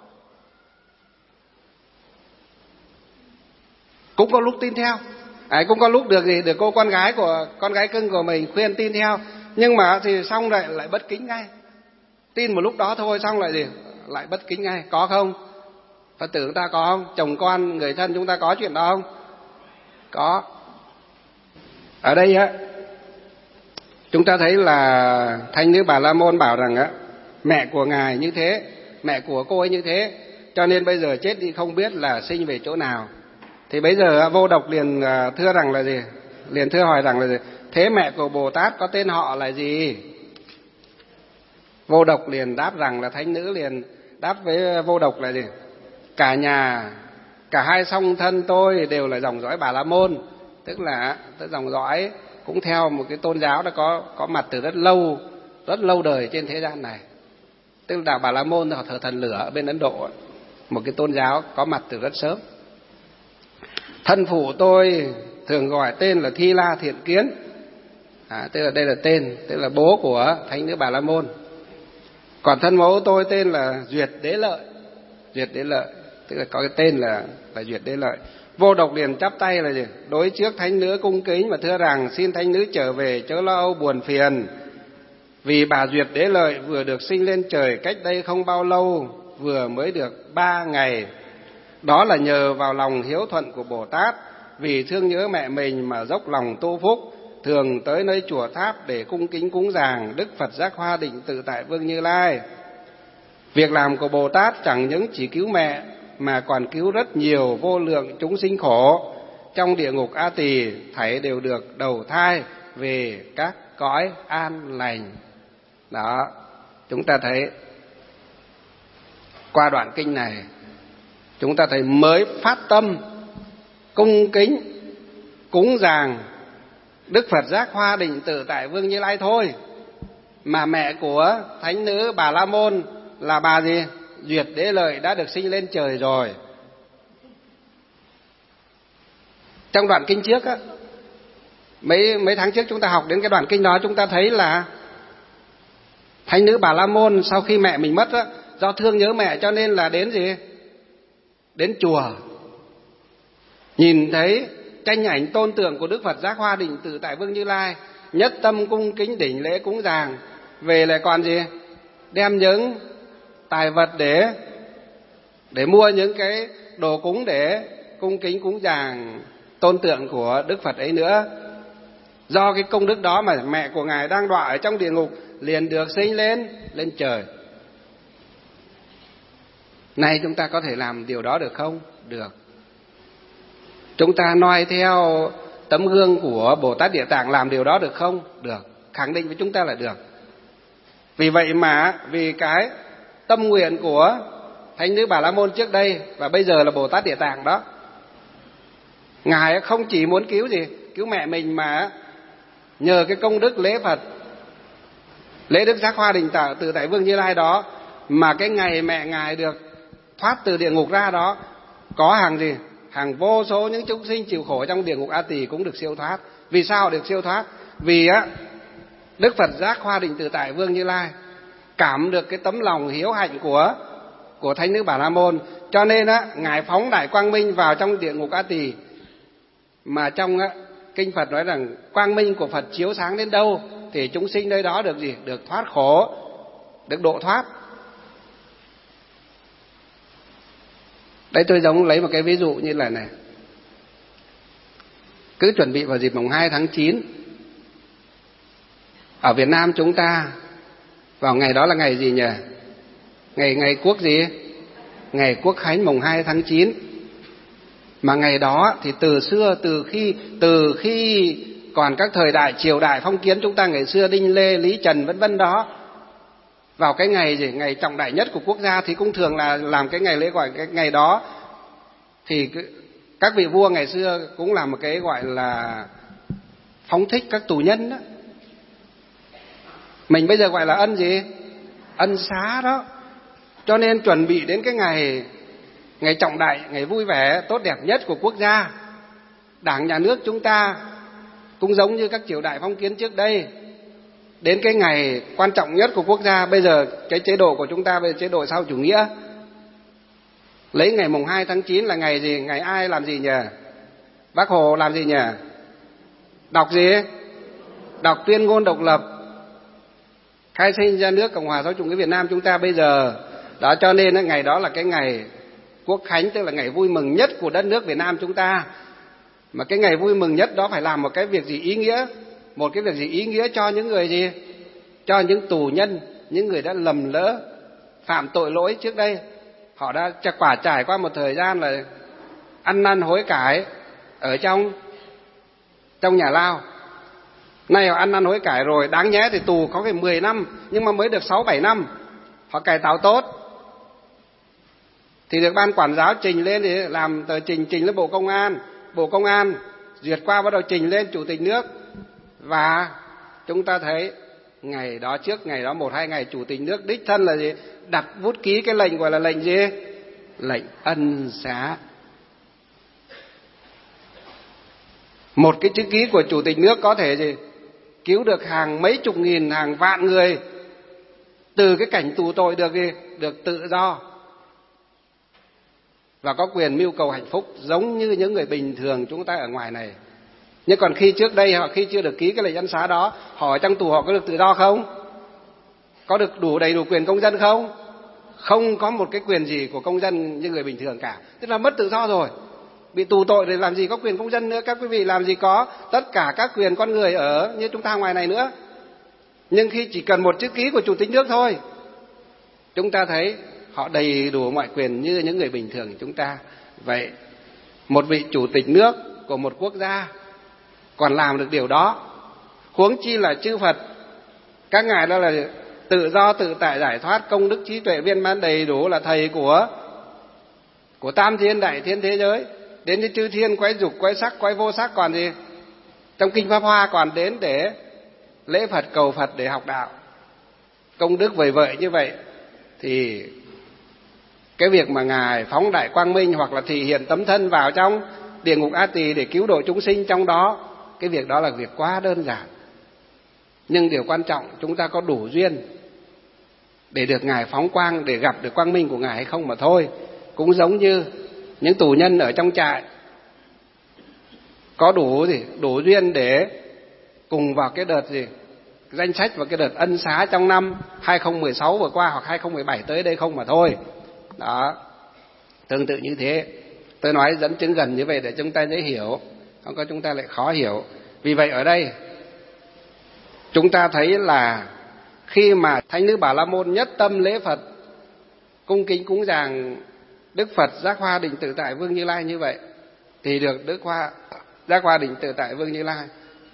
Cũng có lúc tin theo, cũng có lúc được cô con gái cưng của mình khuyên tin theo, nhưng mà thì xong lại bất kính ngay. Tin một lúc đó thôi xong lại bất kính ngay. Có không? Phật tử chúng ta có không? Chồng con, người thân chúng ta có chuyện đó không? Có. Ở đây chúng ta thấy là Thánh nữ Bà La Môn bảo rằng mẹ của ngài như thế, mẹ của cô ấy như thế, cho nên bây giờ chết đi không biết là sinh về chỗ nào. Thì bây giờ Vô Độc liền thưa rằng là gì? Liền thưa hỏi rằng là gì? Thế mẹ của Bồ Tát có tên họ là gì? Vô Độc liền đáp rằng là Thánh nữ liền đáp với Vô Độc là gì? Cả hai song thân tôi đều là dòng dõi Bà La Môn, tức là dòng dõi cũng theo một cái tôn giáo đã có mặt từ rất lâu đời trên thế gian này. Tức là đạo Bà La Môn họ thờ thần lửa ở bên Ấn Độ, một cái tôn giáo có mặt từ rất sớm. Thân phụ tôi thường gọi tên là Thi La Thiện Kiến, tức là đây là tên, tức là bố của Thánh nữ Bà La Môn. Còn thân mẫu tôi tên là Duyệt Đế Lợi, tức là có cái tên là Duyệt Đế Lợi. Vô Độc liền chắp tay là gì? Đối trước Thánh nữ cung kính và thưa rằng xin Thánh nữ trở về chớ lo âu buồn phiền. Vì bà Duyệt Đế Lợi vừa được sinh lên trời cách đây không bao lâu, vừa mới được 3 ngày. Đó là nhờ vào lòng hiếu thuận của Bồ Tát, vì thương nhớ mẹ mình mà dốc lòng tu phúc, thường tới nơi chùa tháp để cung kính cúng dường Đức Phật Giác Hoa Định Tự Tại Vương Như Lai. Việc làm của Bồ Tát chẳng những chỉ cứu mẹ mà còn cứu rất nhiều vô lượng chúng sinh khổ trong địa ngục A Tỳ, thảy đều được đầu thai về các cõi an lành. Đó, chúng ta thấy qua đoạn kinh này, chúng ta thấy mới phát tâm cung kính cúng dường Đức Phật Giác Hoa Định Tự Tại Vương Như Lai thôi, mà mẹ của thánh nữ Bà La Môn là bà gì? Duyệt Đế Lợi đã được sinh lên trời rồi. Trong đoạn kinh trước á, mấy tháng trước chúng ta học đến cái đoạn kinh đó, chúng ta thấy là thánh nữ Bà La Môn sau khi mẹ mình mất á, do thương nhớ mẹ cho nên là đến gì? Đến chùa, nhìn thấy tranh ảnh tôn tượng của Đức Phật Giác Hoa Định Tự Tại Vương Như Lai, nhất tâm cung kính đảnh lễ cúng dường, về lại còn gì? Đem những tài vật để mua những cái đồ cúng để cung kính cúng dường tôn tượng của Đức Phật ấy nữa. Do cái công đức đó mà mẹ của Ngài đang đọa ở trong địa ngục liền được sinh lên trời. Nay chúng ta có thể làm điều đó được không? Được. Chúng ta noi theo tấm gương của Bồ Tát Địa Tạng làm điều đó được không? Được. Khẳng định với chúng ta là được. Vì vậy mà vì cái tâm nguyện của thánh nữ Bà La Môn trước đây và bây giờ là Bồ Tát Địa Tạng đó, Ngài không chỉ muốn cứu gì? Cứu mẹ mình, mà nhờ cái công đức lễ Phật, lễ Đức Giác Hoa Định Tự Tại Vương Như Lai đó, mà cái ngày mẹ Ngài được thoát từ địa ngục ra đó, có hàng gì? Hàng vô số những chúng sinh chịu khổ trong địa ngục A Tỳ cũng được siêu thoát. Vì sao được siêu thoát? Vì á, Đức Phật Giác Hoa Định Tự Tại Vương Như Lai cảm được cái tấm lòng hiếu hạnh của thánh nữ Bà La Môn, cho nên á, Ngài phóng đại quang minh vào trong địa ngục A Tỳ. Mà trong á, kinh Phật nói rằng quang minh của Phật chiếu sáng đến đâu thì chúng sinh nơi đó được gì? Được thoát khổ, được độ thoát. Đây tôi giống lấy một cái ví dụ như là này. Cứ chuẩn bị vào dịp mùng 2 tháng 9, ở Việt Nam chúng ta vào ngày đó là ngày gì nhỉ? Ngày quốc gì? Ngày Quốc Khánh mùng 2 tháng 9. Mà ngày đó thì từ xưa, từ khi còn các thời đại triều đại phong kiến chúng ta ngày xưa, Đinh Lê, Lý Trần vân vân đó, vào cái ngày gì? Ngày trọng đại nhất của quốc gia thì cũng thường là làm cái ngày lễ, gọi cái ngày đó thì các vị vua ngày xưa cũng làm một cái gọi là phóng thích các tù nhân đó. Mình bây giờ gọi là ân gì? Ân xá đó. Cho nên chuẩn bị đến cái ngày trọng đại, ngày vui vẻ tốt đẹp nhất của quốc gia, Đảng nhà nước chúng ta cũng giống như các triều đại phong kiến trước đây, đến cái ngày quan trọng nhất của quốc gia. Bây giờ cái chế độ của chúng ta bây giờ chế độ sau chủ nghĩa, lấy ngày mùng 2 tháng 9 là ngày gì? Ngày ai làm gì nhỉ? Bác Hồ làm gì nhỉ? Đọc gì? Đọc tuyên ngôn độc lập, khai sinh ra nước Cộng hòa xã hội chủ nghĩa Việt Nam chúng ta bây giờ. Đó, cho nên ngày đó là cái ngày Quốc Khánh, tức là ngày vui mừng nhất của đất nước Việt Nam chúng ta. Mà cái ngày vui mừng nhất đó phải làm một cái việc gì ý nghĩa, một cái việc gì ý nghĩa cho những người gì? Cho những tù nhân, những người đã lầm lỡ, phạm tội lỗi trước đây. Họ đã trải qua một thời gian là ăn năn hối cải ở trong nhà lao. Nay họ ăn năn hối cải rồi, đáng nhẽ thì tù có phải 10 năm, nhưng mà mới được 6-7 năm. Họ cải tạo tốt thì được ban quản giáo trình lên để làm tờ trình lên Bộ Công an duyệt qua, bắt đầu trình lên Chủ tịch nước. Và chúng ta thấy ngày đó, trước ngày đó 1-2 ngày, Chủ tịch nước đích thân là gì? Đặt bút ký cái lệnh gọi là lệnh gì? Lệnh ân xá. Một cái chữ ký của Chủ tịch nước có thể gì? Cứu được hàng mấy chục nghìn, hàng vạn người từ cái cảnh tù tội được gì? Được tự do và có quyền mưu cầu hạnh phúc giống như những người bình thường chúng ta ở ngoài này. Nhưng còn khi trước đây khi chưa được ký cái lệnh ân xá đó, họ ở trong tù họ có được tự do không? Có được đầy đủ quyền công dân không? không có một cái quyền gì của công dân như người bình thường cả, tức là mất tự do rồi. Bị tù tội thì làm gì có quyền công dân nữa, các quý vị, làm gì có tất cả các quyền con người ở như chúng ta ngoài này nữa. Nhưng khi chỉ cần một chữ ký của chủ tịch nước thôi, chúng ta thấy họ đầy đủ mọi quyền như những người bình thường chúng ta. Vậy một vị chủ tịch nước của một quốc gia còn làm được điều đó, huống chi là chư Phật. Các ngài đó là tự do tự tại giải thoát, công đức trí tuệ viên mãn đầy đủ, là thầy của tam thiên đại thiên thế giới. Đến với chư thiên quái dục quái sắc quái vô sắc, còn gì trong kinh Pháp Hoa còn đến để lễ Phật cầu Phật để học đạo. Công đức vời vợi như vậy thì cái việc mà ngài phóng đại quang minh hoặc là thị hiện tấm thân vào trong địa ngục A Tỳ để cứu độ chúng sinh trong đó, cái việc đó là việc quá đơn giản. Nhưng điều quan trọng chúng ta có đủ duyên để được ngài phóng quang, để gặp được quang minh của ngài hay không mà thôi. Cũng giống như những tù nhân ở trong trại có đủ duyên để cùng vào cái đợt danh sách và cái đợt ân xá trong năm 2016 vừa qua hoặc 2017 tới đây không mà thôi. Đó, tương tự như thế. Tôi nói dẫn chứng gần như vậy để chúng ta dễ hiểu, không có chúng ta lại khó hiểu. Vì vậy ở đây chúng ta thấy là khi mà Thánh nữ Bà La Môn nhất tâm lễ Phật, cung kính cúng dường Đức Phật Giác Hoa Định Tự Tại Vương Như Lai như vậy, thì được Đức Giác Hoa Định Tự Tại Vương Như Lai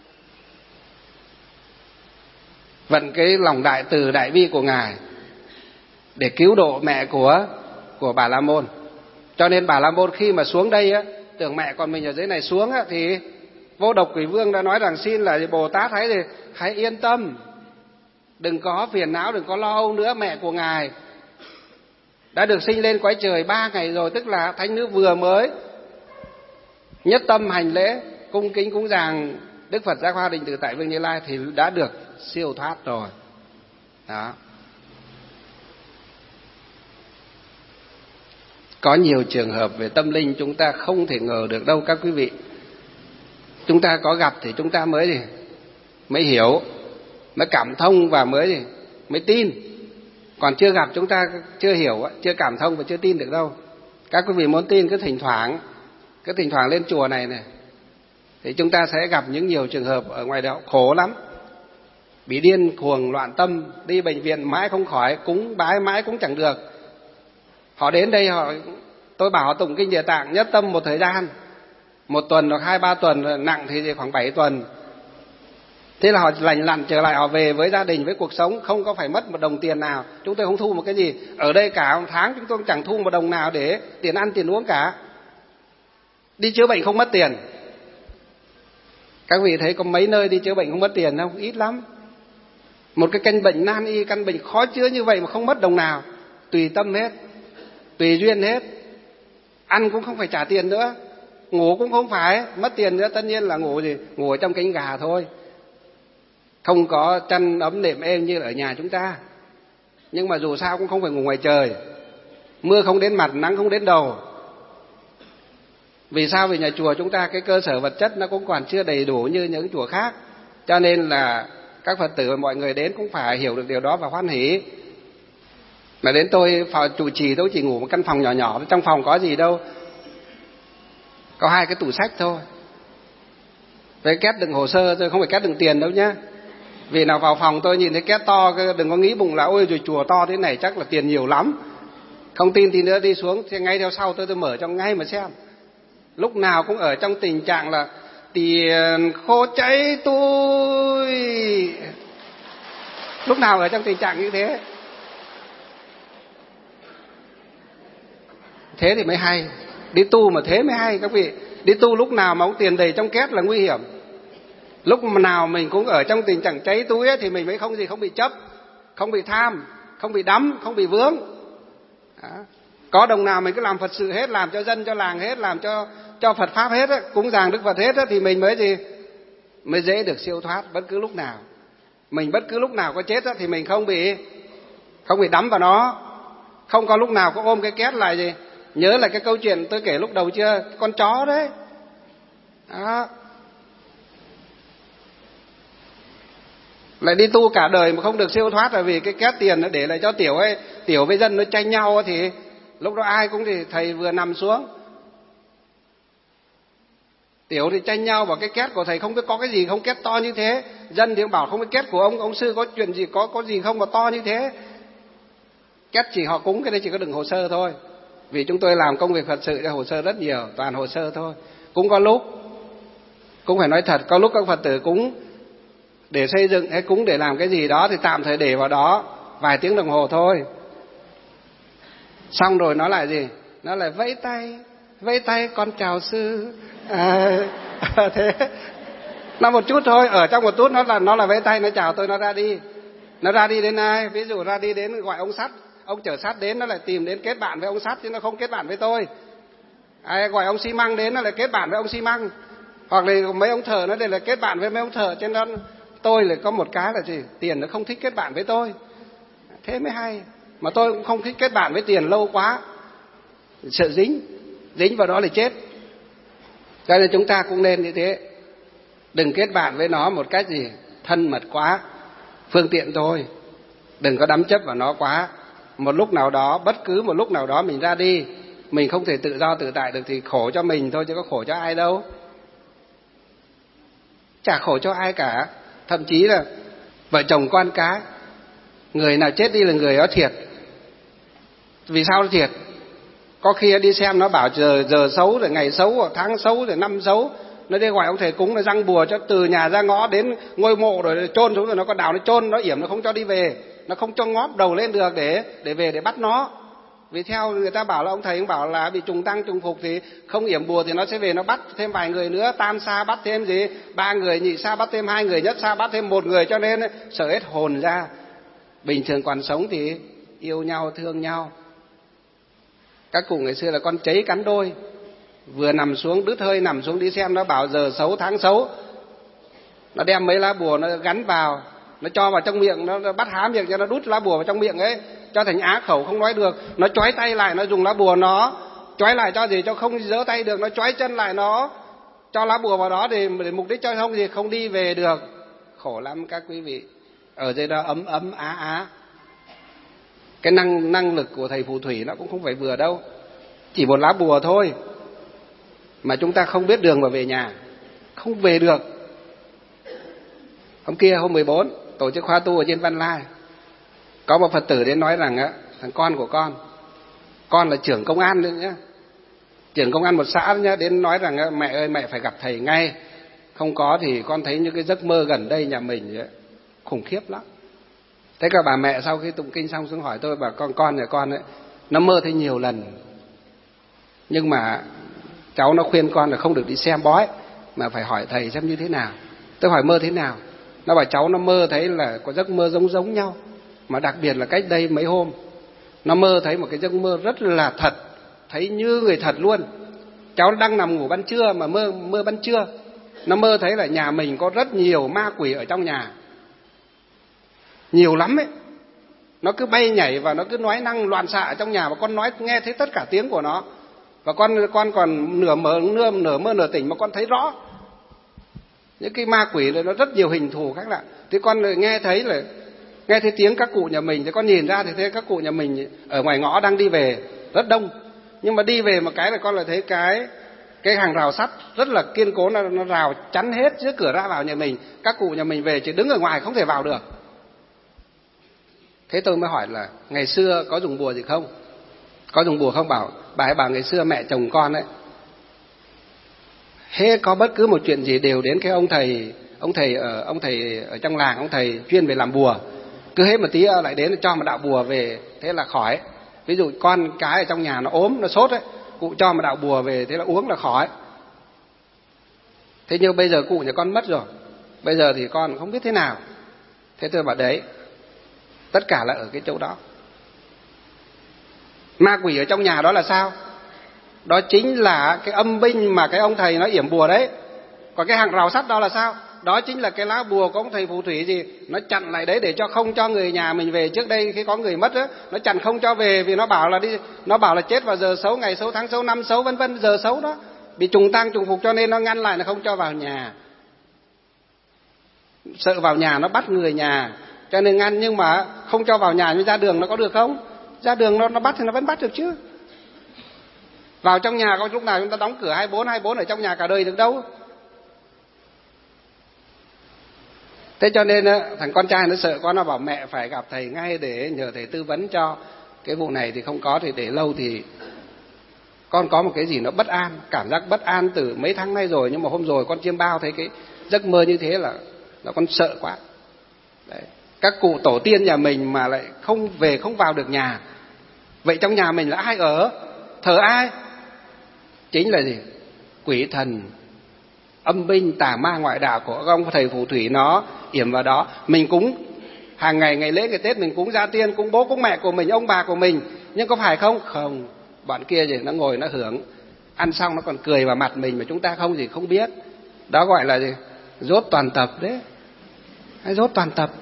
vận cái lòng đại từ đại bi của ngài để cứu độ mẹ của Bà La Môn. Cho nên Bà La Môn khi mà xuống đây á, tưởng mẹ còn mình ở dưới này xuống á, thì Vô Độc Quỷ Vương đã nói rằng xin là Bồ Tát hãy yên tâm, đừng có phiền não, đừng có lo âu nữa. Mẹ của ngài đã được sinh lên cõi trời 3 ngày rồi, tức là thánh nữ vừa mới nhất tâm hành lễ cung kính cúng dường Đức Phật Giác Hoa Định Tự Tại Vương Như Lai thì đã được siêu thoát rồi. Đó. Có nhiều trường hợp về tâm linh chúng ta không thể ngờ được đâu các quý vị. Chúng ta có gặp thì chúng ta mới hiểu, mới cảm thông và mới tin. Còn chưa gặp chúng ta chưa hiểu, chưa cảm thông và chưa tin được đâu. Các quý vị muốn tin cứ thỉnh thoảng lên chùa này thì chúng ta sẽ gặp những nhiều trường hợp ở ngoài đạo khổ lắm, bị điên cuồng loạn tâm, đi bệnh viện mãi không khỏi, cúng bái mãi cũng chẳng được. Họ đến đây tôi bảo họ tụng kinh Địa Tạng nhất tâm một thời gian, 1 tuần hoặc 2-3 tuần, nặng thì khoảng 7 tuần. Thế là họ lành lặn trở lại, họ về với gia đình, với cuộc sống, không có phải mất một đồng tiền nào. Chúng tôi không thu một cái gì. Ở đây cả một tháng chúng tôi chẳng thu một đồng nào để tiền ăn tiền uống cả. Đi chữa bệnh không mất tiền. Các vị thấy có mấy nơi đi chữa bệnh không mất tiền không? Ít lắm. Một cái căn bệnh nan y, căn bệnh khó chữa như vậy mà không mất đồng nào. Tùy tâm hết, tùy duyên hết. Ăn cũng không phải trả tiền nữa, ngủ cũng không phải mất tiền nữa. Tất nhiên là ngủ ở trong cánh gà thôi, không có chăn ấm nệm êm như ở nhà chúng ta. Nhưng mà dù sao cũng không phải ngủ ngoài trời, mưa không đến mặt, nắng không đến đầu. Vì sao? Vì nhà chùa chúng ta cái cơ sở vật chất nó cũng còn chưa đầy đủ như những chùa khác. Cho nên là các Phật tử và mọi người đến cũng phải hiểu được điều đó và hoan hỷ. Mà đến tôi trụ trì, tôi chỉ ngủ một căn phòng nhỏ nhỏ, trong phòng có gì đâu, có 2 cái tủ sách thôi, với két đựng hồ sơ thôi, không phải két đựng tiền đâu nhá. Vì nào vào phòng tôi nhìn thấy két to, đừng có nghĩ bụng là ôi rồi chùa to thế này chắc là tiền nhiều lắm. Không tin thì nữa đi xuống, ngay theo sau tôi mở cho ngay mà xem. Lúc nào cũng ở trong tình trạng là tiền khô cháy tôi, lúc nào ở trong tình trạng như thế. Thế thì mới hay, đi tu mà thế mới hay các vị. Đi tu lúc nào mà ông tiền đầy trong két là nguy hiểm. Lúc nào mình cũng ở trong tình trạng cháy túi ấy, thì mình mới không bị chấp, không bị tham, không bị đắm, không bị vướng. Đó. Có đồng nào mình cứ làm Phật sự hết, làm cho dân cho làng hết, làm cho Phật pháp hết, cúng dường Đức Phật hết, thì mình mới dễ được siêu thoát bất cứ lúc nào. Mình bất cứ lúc nào có chết thì mình không bị đắm vào nó. Không có lúc nào có ôm cái két lại nhớ lại cái câu chuyện tôi kể lúc đầu chưa, con chó đấy. Đó. Lại đi tu cả đời mà không được siêu thoát là vì cái két tiền nó để lại cho tiểu ấy, tiểu với dân nó tranh nhau thì lúc đó ai cũng thì thầy vừa nằm xuống. Tiểu thì tranh nhau bảo cái két của thầy không biết có cái gì không két to như thế. Dân thì bảo không biết két của ông sư có chuyện gì có gì không mà to như thế. Két chỉ họ cúng cái đây chỉ có đựng hồ sơ thôi. Vì chúng tôi làm công việc Phật sự hồ sơ rất nhiều, toàn hồ sơ thôi. Cũng có lúc, cũng phải nói thật, có lúc các Phật tử cúng để xây dựng hay cúng để làm cái gì đó thì tạm thời để vào đó vài tiếng đồng hồ thôi. Xong rồi nó lại gì? Nó lại vẫy tay con chào sư. Thế nó một chút thôi, ở trong một chút nó là vẫy tay, nó chào tôi, nó ra đi. Nó ra đi đến ai? Ví dụ ra đi đến gọi ông sắt, ông chở sắt đến nó lại tìm đến kết bạn với ông sắt chứ nó không kết bạn với tôi. Ai gọi ông xi măng đến nó lại kết bạn với ông xi măng. Hoặc là mấy ông thợ nó để là kết bạn với mấy ông thợ, cho nên tôi lại có một cái là gì? Tiền nó không thích kết bạn với tôi. Thế mới hay. Mà tôi cũng không thích kết bạn với tiền lâu quá, sợ dính vào đó là chết. Cho nên chúng ta cũng nên như thế. Đừng kết bạn với nó một cách gì thân mật quá, phương tiện thôi. Đừng có đắm chấp vào nó quá. Một lúc nào đó, bất cứ một lúc nào đó mình ra đi, mình không thể tự do tự tại được thì khổ cho mình thôi chứ có khổ cho ai đâu. Chả khổ cho ai cả. Thậm chí là vợ chồng con cái, người nào chết đi là người đó thiệt. Vì sao nó thiệt? Có khi đi xem nó bảo giờ xấu rồi ngày xấu rồi tháng xấu rồi năm xấu, nó đi gọi ông thầy cúng nó răng bùa cho từ nhà ra ngõ đến ngôi mộ rồi chôn xuống, rồi nó có đào nó chôn, nó yểm nó không cho đi về, nó không cho ngóp đầu lên được để về để bắt nó. Vì theo người ta bảo là ông thầy cũng bảo là bị trùng tăng trùng phục thì không yểm bùa thì nó sẽ về nó bắt thêm vài người nữa, tam sa bắt thêm gì 3 người, nhị sa bắt thêm 2 người, nhất sa bắt thêm 1 người, cho nên sợ hết hồn ra. Bình thường còn sống thì yêu nhau thương nhau. Các cụ ngày xưa là con cháy cắn đôi, vừa nằm xuống đứt hơi nằm xuống đi xem nó bảo giờ xấu tháng xấu, nó đem mấy lá bùa nó gắn vào, nó cho vào trong miệng, nó bắt há miệng cho nó đút lá bùa vào trong miệng ấy, cho thành á khẩu không nói được. Nó trói tay lại, nó dùng lá bùa nó trói lại cho gì cho không giơ tay được, nó trói chân lại, nó cho lá bùa vào đó để mục đích cho không gì không đi về được. Khổ lắm các quý vị. Ở dưới đó ấm á. Cái năng lực của thầy phù thủy nó cũng không phải vừa đâu. Chỉ một lá bùa thôi mà chúng ta không biết đường mà về nhà, không về được. Hôm kia hôm 14 tổ chức khóa tu ở trên Văn Lai, có một Phật tử đến nói rằng á, thằng con của con là trưởng công an nữa nhá, trưởng công an một xã nhá, đến nói rằng mẹ ơi mẹ phải gặp thầy ngay, không có thì con thấy những cái giấc mơ gần đây nhà mình ấy, khủng khiếp lắm. Thế cả bà mẹ sau khi tụng kinh xong xuống hỏi tôi, bảo con nhà con ấy, nó mơ thấy nhiều lần, nhưng mà cháu nó khuyên con là không được đi xem bói mà phải hỏi thầy xem như thế nào. Tôi hỏi mơ thế nào, nó bảo cháu nó mơ thấy là có giấc mơ giống nhau, mà đặc biệt là cách đây mấy hôm nó mơ thấy một cái giấc mơ rất là thật, thấy như người thật luôn. Cháu đang nằm ngủ ban trưa mà mơ ban trưa, nó mơ thấy là nhà mình có rất nhiều ma quỷ ở trong nhà, nhiều lắm ấy. Nó cứ bay nhảy và nó cứ nói năng loạn xạ ở trong nhà, và con nói nghe thấy tất cả tiếng của nó, và con còn nửa mơ nửa tỉnh mà con thấy rõ những cái ma quỷ này, nó rất nhiều hình thù khác lạ. Thế con nghe thấy tiếng các cụ nhà mình, thì con nhìn ra thì thấy các cụ nhà mình ở ngoài ngõ đang đi về rất đông, nhưng mà đi về một cái là con lại thấy cái hàng rào sắt rất là kiên cố, nó rào chắn hết giữa cửa ra vào nhà mình. Các cụ nhà mình về chỉ đứng ở ngoài không thể vào được. Thế tôi mới hỏi là ngày xưa có dùng bùa gì không? Có dùng bùa không? Bà ấy bảo ngày xưa mẹ chồng con ấy, hết có bất cứ một chuyện gì đều đến cái ông thầy ở trong làng, ông thầy chuyên về làm bùa, cứ hết một tí lại đến cho một đạo bùa về, thế là khỏi. Ví dụ con cái ở trong nhà nó ốm nó sốt ấy, cụ cho một đạo bùa về, thế là uống là khỏi. Thế nhưng bây giờ cụ nhà con mất rồi, bây giờ thì con không biết thế nào. Thế tôi bảo đấy, tất cả là ở cái chỗ đó. Ma quỷ ở trong nhà đó là sao? Đó chính là cái âm binh mà cái ông thầy nó yểm bùa đấy. Còn cái hàng rào sắt đó là sao? Đó chính là cái lá bùa của ông thầy phù thủy gì, nó chặn lại đấy để cho không cho người nhà mình về. Trước đây khi có người mất á, nó chặn không cho về, vì nó bảo là chết vào giờ xấu, ngày xấu, tháng xấu, năm xấu, vân vân, giờ xấu đó, bị trùng tăng trùng phục, cho nên nó ngăn lại, nó không cho vào nhà. sợ vào nhà nó bắt người nhà, cho nên ngăn. Nhưng mà không cho vào nhà, nhưng ra đường nó có được không? Ra đường nó bắt thì nó vẫn bắt được chứ. Vào trong nhà có lúc nào chúng ta đóng cửa 24 ở trong nhà cả đời được đâu. Thế cho nên thằng con trai nó sợ quá, nó bảo mẹ phải gặp thầy ngay để nhờ thầy tư vấn cho. Cái vụ này thì không có, thì để lâu thì con có một cái gì nó bất an, cảm giác bất an từ mấy tháng nay rồi. Nhưng mà hôm rồi con chiêm bao thấy cái giấc mơ như thế là con sợ quá. Đấy. Các cụ tổ tiên nhà mình mà lại không về, không vào được nhà. Vậy trong nhà mình là ai ở? Thờ ai? Chính là gì? Quỷ thần, âm binh, tà ma ngoại đạo của ông thầy phù thủy nó yểm vào đó. Mình cúng hàng ngày, ngày lễ ngày Tết mình cúng gia tiên, cúng bố cúng mẹ của mình, ông bà của mình. Nhưng có phải không? Không. Bọn kia gì nó ngồi nó hưởng, ăn xong nó còn cười vào mặt mình mà chúng ta không gì không biết. Đó gọi là gì? Dốt toàn tập đấy. Hay dốt toàn tập.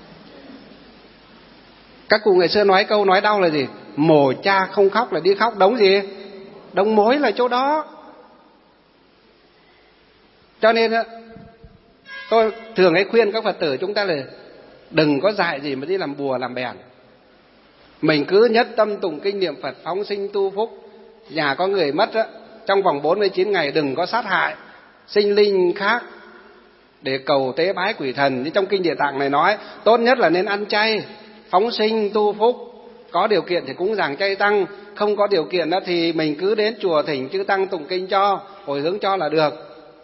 Các cụ ngày xưa nói câu nói đau là gì? Mồ cha không khóc là đi khóc đống gì? Đống mối là chỗ đó. Cho nên tôi thường hay khuyên các Phật tử chúng ta là đừng có dại gì mà đi làm bùa làm bèn. Mình cứ nhất tâm tụng kinh niệm Phật, phóng sinh tu phúc. Nhà có người mất á, trong vòng 49 ngày đừng có sát hại sinh linh khác để cầu tế bái quỷ thần. Như trong kinh Địa Tạng này nói, tốt nhất là nên ăn chay, phóng sinh tu phúc. Có điều kiện thì cúng dường chay tăng, không có điều kiện đó thì mình cứ đến chùa thỉnh chư tăng tụng kinh cho, hồi hướng cho là được.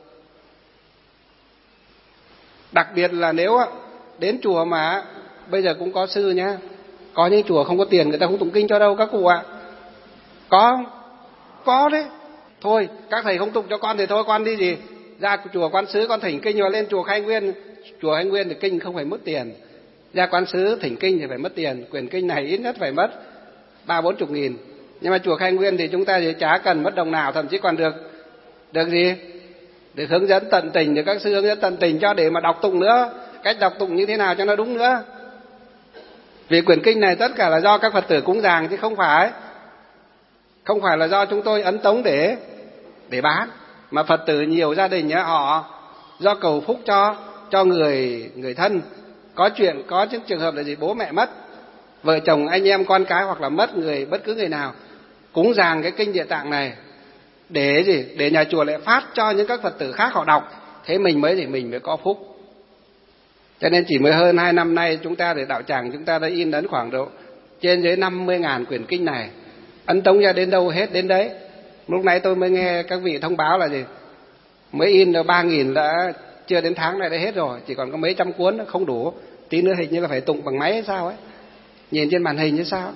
Đặc biệt là nếu đến chùa mà bây giờ cũng có sư nhá, có những chùa không có tiền người ta không tụng kinh cho đâu các cụ ạ. Có không? Có đấy. Thôi các thầy không tụng cho con thì thôi, con đi gì ra chùa Quán Sứ con thỉnh kinh, và lên chùa Khai Nguyên. Chùa Khai Nguyên thì kinh không phải mất tiền, ra Quán Sứ thỉnh kinh thì phải mất tiền. Quyển kinh này ít nhất phải mất 30-40 nghìn. Nhưng mà chùa Khai Nguyên thì chúng ta thì chả cần mất đồng nào, thậm chí còn được gì? Được hướng dẫn tận tình, được các sư hướng dẫn tận tình cho để mà đọc tụng nữa, cách đọc tụng như thế nào cho nó đúng nữa. Vì quyển kinh này tất cả là do các Phật tử cúng dường chứ không phải là do chúng tôi ấn tống để bán. Mà Phật tử nhiều gia đình họ do cầu phúc cho người thân. Có chuyện, có những trường hợp là gì? Bố mẹ mất, vợ chồng, anh em, con cái, hoặc là mất người, bất cứ người nào, cúng dường cái kinh Địa Tạng này để gì? Để nhà chùa lại phát cho những các Phật tử khác họ đọc. Thế mình mới có phúc. Cho nên chỉ mới hơn 2 năm nay chúng ta để đạo tràng chúng ta đã in ấn khoảng độ trên dưới 50.000 quyển kinh này. Ấn tống ra đến đâu hết đến đấy. Lúc nãy tôi mới nghe các vị thông báo là gì? Mới in được 3.000 đã chưa đến tháng này đã hết rồi, chỉ còn có mấy trăm cuốn không đủ. Tí nữa hình như là phải tụng bằng máy hay sao ấy, nhìn trên màn hình như sao.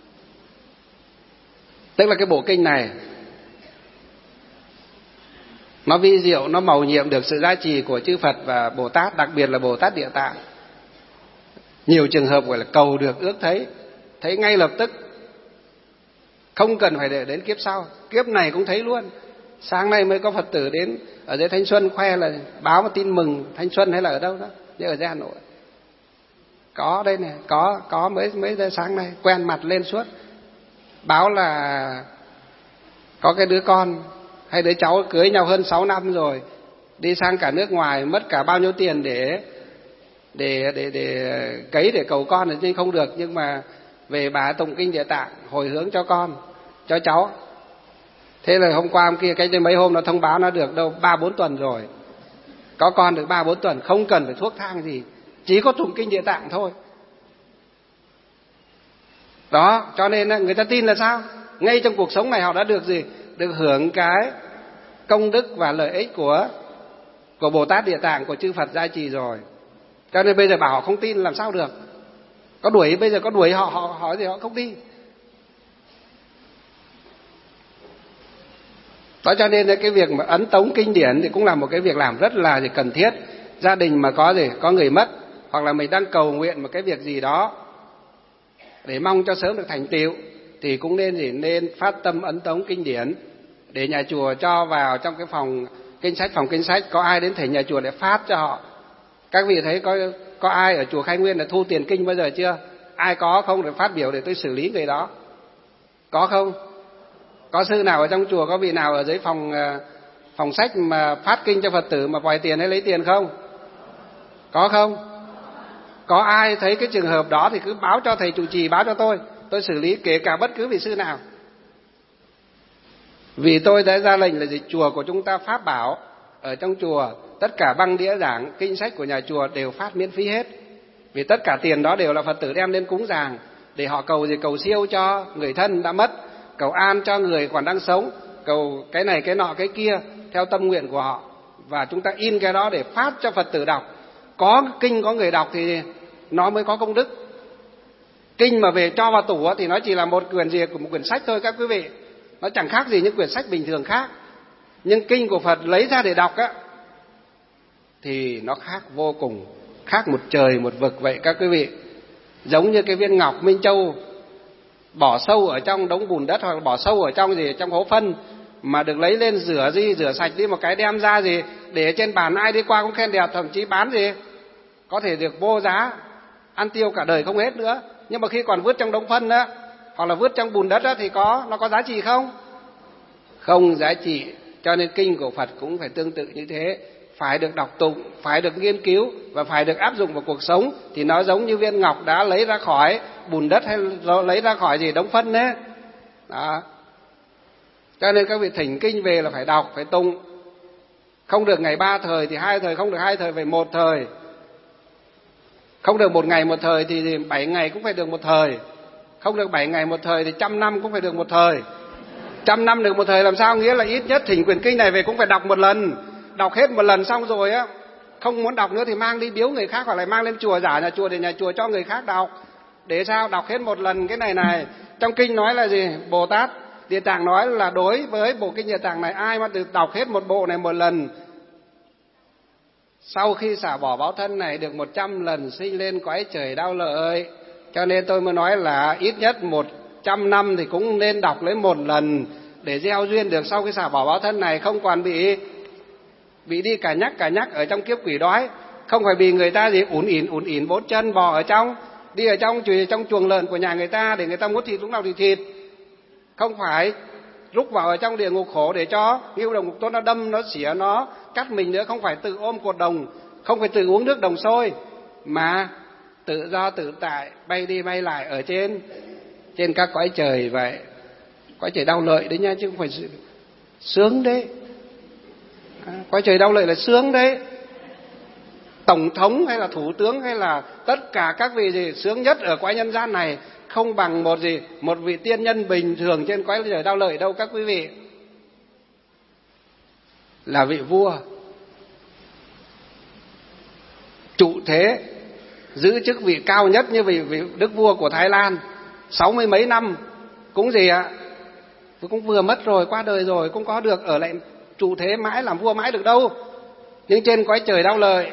Tức là cái bộ kinh này nó vi diệu, nó mầu nhiệm được sự gia trì của chư Phật và Bồ Tát, đặc biệt là Bồ Tát Địa Tạng. Nhiều trường hợp gọi là cầu được ước thấy ngay lập tức, không cần phải để đến kiếp sau, kiếp này cũng thấy luôn. Sáng nay mới có Phật tử đến ở dưới Thanh Xuân khoe là báo một tin mừng Thanh Xuân hay là ở đâu đó, như ở dưới Hà Nội. Có đây này, có mới ra sáng nay quen mặt lên suốt, báo là có cái đứa con hay đứa cháu cưới nhau hơn 6 năm rồi, đi sang cả nước ngoài, mất cả bao nhiêu tiền để cấy để cầu con thì nhưng không được, nhưng mà về bà tụng kinh Địa Tạng hồi hướng cho con, cho cháu. Thế là hôm qua hôm kia, cách đây mấy hôm nó thông báo nó được đâu 3-4 tuần rồi, có con được 3-4 tuần, không cần phải thuốc thang gì, chỉ có tụng kinh Địa Tạng thôi. Đó, cho nên người ta tin là sao? Ngay trong cuộc sống này họ đã được gì? Được hưởng cái công đức và lợi ích của Bồ Tát Địa Tạng, của chư Phật gia trì rồi. Cho nên bây giờ bảo họ không tin làm sao được? Bây giờ có đuổi họ thì họ không đi. Đó, cho nên cái việc mà ấn tống kinh điển thì cũng là một cái việc làm rất là cần thiết. Gia đình mà có người mất, hoặc là mình đang cầu nguyện một cái việc gì đó để mong cho sớm được thành tựu, thì cũng nên phát tâm ấn tống kinh điển để nhà chùa cho vào trong cái phòng kinh sách, có ai đến thỉnh nhà chùa để phát cho họ. Các vị thấy có ai ở chùa Khai Nguyên là thu tiền kinh bao giờ chưa? Ai có không để phát biểu để tôi xử lý người đó? Có không? Có sư nào ở trong chùa, có vị nào ở dưới phòng sách mà phát kinh cho Phật tử mà vòi tiền hay lấy tiền không? Có không? Có ai thấy cái trường hợp đó thì cứ báo cho thầy trụ trì, báo cho tôi xử lý, kể cả bất cứ vị sư nào. Vì tôi đã ra lệnh là gì? Chùa của chúng ta pháp bảo, ở trong chùa tất cả băng đĩa giảng kinh sách của nhà chùa đều phát miễn phí hết. Vì tất cả tiền đó đều là Phật tử đem lên cúng giàng để họ cầu gì? Cầu siêu cho người thân đã mất, cầu an cho người còn đang sống, cầu cái này cái nọ cái kia theo tâm nguyện của họ. Và chúng ta in cái đó để phát cho Phật tử đọc. Có kinh có người đọc thì nó mới có công đức. Kinh mà về cho vào tủ thì nó chỉ là một quyển sách thôi các quý vị. Nó chẳng khác gì những quyển sách bình thường khác. Nhưng kinh của Phật lấy ra để đọc á thì nó khác vô cùng, khác một trời một vực vậy các quý vị. Giống như cái viên ngọc Minh Châu bỏ sâu ở trong đống bùn đất, hoặc bỏ sâu ở trong trong hố phân, mà được lấy lên rửa sạch đi một cái, đem ra để trên bàn ai đi qua cũng khen đẹp, thậm chí bán có thể được vô giá, ăn tiêu cả đời không hết nữa. Nhưng mà khi còn vứt trong đống phân á, hoặc là vứt trong bùn đất á, thì nó có giá trị không? Không giá trị. Cho nên kinh của Phật cũng phải tương tự như thế, phải được đọc tụng, phải được nghiên cứu và phải được áp dụng vào cuộc sống, thì nó giống như viên ngọc đã lấy ra khỏi bùn đất hay lấy ra khỏi đống phân đấy. Đó. Cho nên các vị thỉnh kinh về là phải đọc, phải tụng. Không được ngày 3 thời thì 2 thời, không được 2 thời phải 1 thời. Không được 1 ngày 1 thời thì 7 ngày cũng phải được 1 thời. Không được 7 ngày 1 thời thì 100 năm cũng phải được 1 thời. 100 năm được 1 thời làm sao? Nghĩa là ít nhất thỉnh quyển kinh này về cũng phải đọc 1 lần. Đọc hết 1 lần xong rồi á, không muốn đọc nữa thì mang đi biếu người khác, hoặc là mang lên chùa, giả nhà chùa để nhà chùa cho người khác đọc. Để sao? Đọc hết 1 lần cái này. Trong kinh nói là gì? Bồ Tát Địa Tạng nói là đối với bộ kinh Địa Tạng này, ai mà được đọc hết một bộ này 1 lần, sau khi xả bỏ báo thân này được 100 lần sinh lên cõi trời đau lợi. Cho nên tôi mới nói là ít nhất 100 năm thì cũng nên đọc lấy 1 lần để gieo duyên được sau khi xả bỏ báo thân này, không còn bị đi cả nhắc ở trong kiếp quỷ đói. Không phải vì người ta ủn ỉn 4 chân bò ở trong, đi ở trong chuồng lợn của nhà người ta để người ta muốn thịt lúc nào thì thịt. Không phải rúc vào ở trong địa ngục khổ để cho Ngưu Đồng Ngục Tốt nó đâm, nó xỉa, nó cắt mình nữa. Không phải tự ôm cột đồng, không phải tự uống nước đồng sôi, mà tự do tự tại bay đi bay lại ở trên các cõi trời vậy. Cõi trời đau lợi đấy nha, chứ không phải sướng đấy. Cõi trời đau lợi là sướng đấy. Tổng thống hay là thủ tướng hay là tất cả các vị sướng nhất ở cõi nhân gian này không bằng một vị tiên nhân bình thường trên cõi trời đau lợi đâu các quý vị. Là vị vua trụ thế, giữ chức vị cao nhất như vị đức vua của Thái Lan 60 mấy năm cũng cũng vừa mất rồi, qua đời rồi, cũng có được ở lại trụ thế mãi, làm vua mãi được đâu. Nhưng trên cõi trời đau lợi,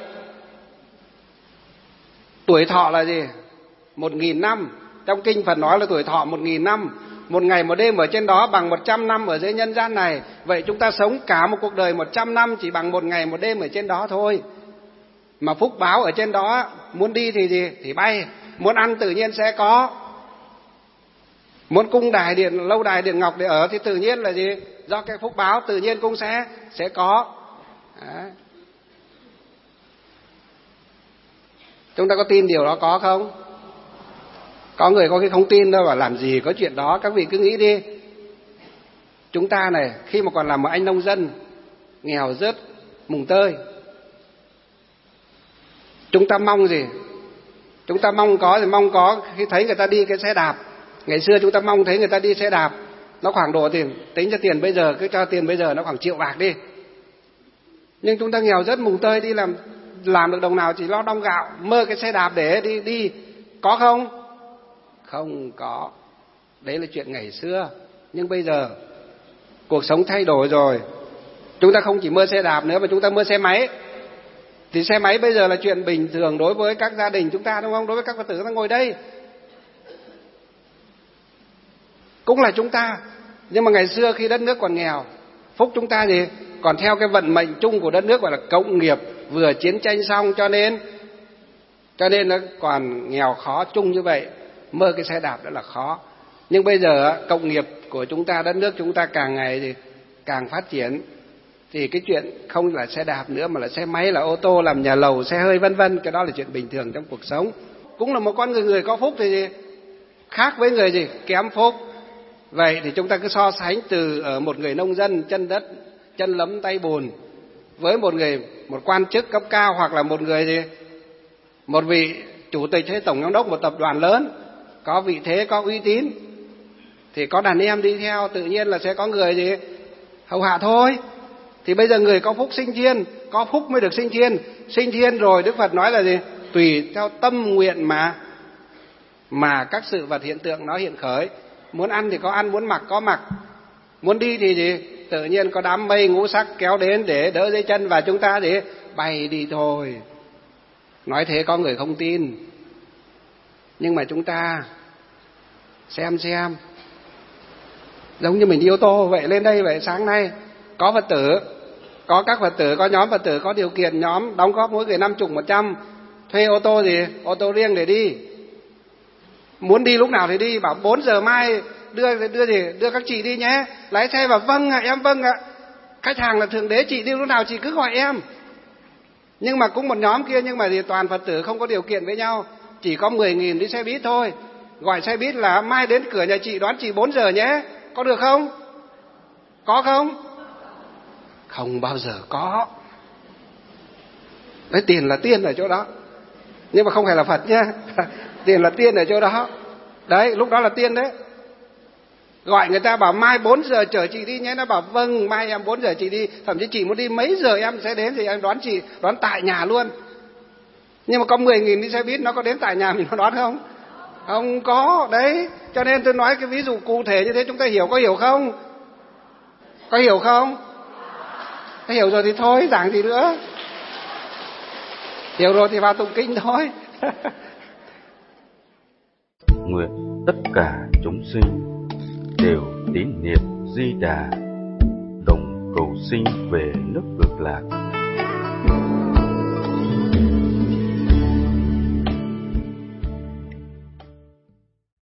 tuổi thọ là 1.000 năm. Trong kinh Phật nói là tuổi thọ 1.000 năm. 1 ngày 1 đêm ở trên đó bằng 100 năm ở dưới nhân gian này. Vậy chúng ta sống cả một cuộc đời 100 năm chỉ bằng 1 ngày 1 đêm ở trên đó thôi. Mà phúc báo ở trên đó, muốn đi thì bay, muốn ăn tự nhiên sẽ có, muốn cung đài điện, lâu đài điện ngọc để ở thì tự nhiên là do cái phúc báo tự nhiên cũng sẽ có. Đấy. Chúng ta có tin điều đó có không? Có người có khi không tin đâu, bảo làm gì có chuyện đó. Các vị cứ nghĩ đi. Chúng ta này, khi mà còn làm một anh nông dân nghèo rớt mùng tơi, chúng ta mong gì? Chúng ta mong có khi thấy người ta đi cái xe đạp. Ngày xưa chúng ta mong thấy người ta đi xe đạp, nó khoảng độ tiền, tính cho tiền bây giờ, cứ cho tiền bây giờ nó khoảng 1 triệu bạc đi. Nhưng chúng ta nghèo rớt mùng tơi, đi làm được đồng nào chỉ lo đong gạo, mơ cái xe đạp để đi. Có không? Không có. Đấy là chuyện ngày xưa. Nhưng bây giờ cuộc sống thay đổi rồi. Chúng ta không chỉ mơ xe đạp nữa mà chúng ta mơ xe máy. Thì xe máy bây giờ là chuyện bình thường đối với các gia đình chúng ta, đúng không? Đối với các Phật tử chúng ta ngồi đây cũng là chúng ta. Nhưng mà ngày xưa khi đất nước còn nghèo, phúc chúng ta còn theo cái vận mệnh chung của đất nước gọi là cộng nghiệp, vừa chiến tranh xong, cho nên nó còn nghèo khó chung như vậy. Mơ cái xe đạp đó là khó. Nhưng bây giờ cộng nghiệp của chúng ta, đất nước chúng ta càng ngày càng phát triển, thì cái chuyện không là xe đạp nữa mà là xe máy, là ô tô, làm nhà lầu, xe hơi vân vân, cái đó là chuyện bình thường trong cuộc sống. Cũng là một con người có phúc thì khác với người kém phúc. Vậy thì chúng ta cứ so sánh từ ở một người nông dân chân đất, chân lấm tay bùn, với một quan chức cấp cao, hoặc là một vị chủ tịch hay tổng giám đốc một tập đoàn lớn, có vị thế, có uy tín, thì có đàn em đi theo, tự nhiên là sẽ có người hầu hạ thôi. Thì bây giờ người có phúc sinh thiên, có phúc mới được sinh thiên. Sinh thiên rồi Đức Phật nói là tùy theo tâm nguyện mà các sự vật hiện tượng nó hiện khởi. Muốn ăn thì có ăn, muốn mặc có mặc, muốn đi thì tự nhiên có đám mây ngũ sắc kéo đến để đỡ dưới chân, và chúng ta bay đi thôi. Nói thế có người không tin, nhưng mà chúng ta xem giống như mình đi ô tô vậy, lên đây vậy, sáng nay có Phật tử, có các Phật tử, có nhóm Phật tử có điều kiện, nhóm đóng góp mỗi người 50, 100, thuê ô tô ô tô riêng để đi. Muốn đi lúc nào thì đi, bảo 4 giờ mai đưa các chị đi nhé. Lái xe bảo vâng ạ, em vâng ạ. Khách hàng là thượng đế, chị đi lúc nào chị cứ gọi em. Nhưng mà cũng một nhóm kia, nhưng mà toàn Phật tử không có điều kiện với nhau, chỉ có 10.000 đi xe buýt thôi. Gọi xe buýt là mai đến cửa nhà chị đón chị 4 giờ nhé. Có được không? Có không? Không bao giờ có. Đấy, tiền là tiên ở chỗ đó, nhưng mà không phải là Phật nhá. Tiền là tiên ở chỗ đó. Đấy, lúc đó là tiên đấy. Gọi người ta bảo mai 4 giờ chở chị đi nhé, nó bảo vâng, mai em 4 giờ chị đi. Thậm chí chị muốn đi mấy giờ em sẽ đến thì em đón chị, đón tại nhà luôn. Nhưng mà có 10.000 đi xe buýt, nó có đến tại nhà mình nó đón không? Không có. Đấy, cho nên tôi nói cái ví dụ cụ thể như thế chúng ta có hiểu không? Có hiểu không? Có hiểu rồi thì thôi, giảng gì nữa. Hiểu rồi thì vào tụng kinh thôi. Nguyện tất cả chúng sinh đều tín niệm Di Đà, đồng cầu sinh về nước Cực Lạc.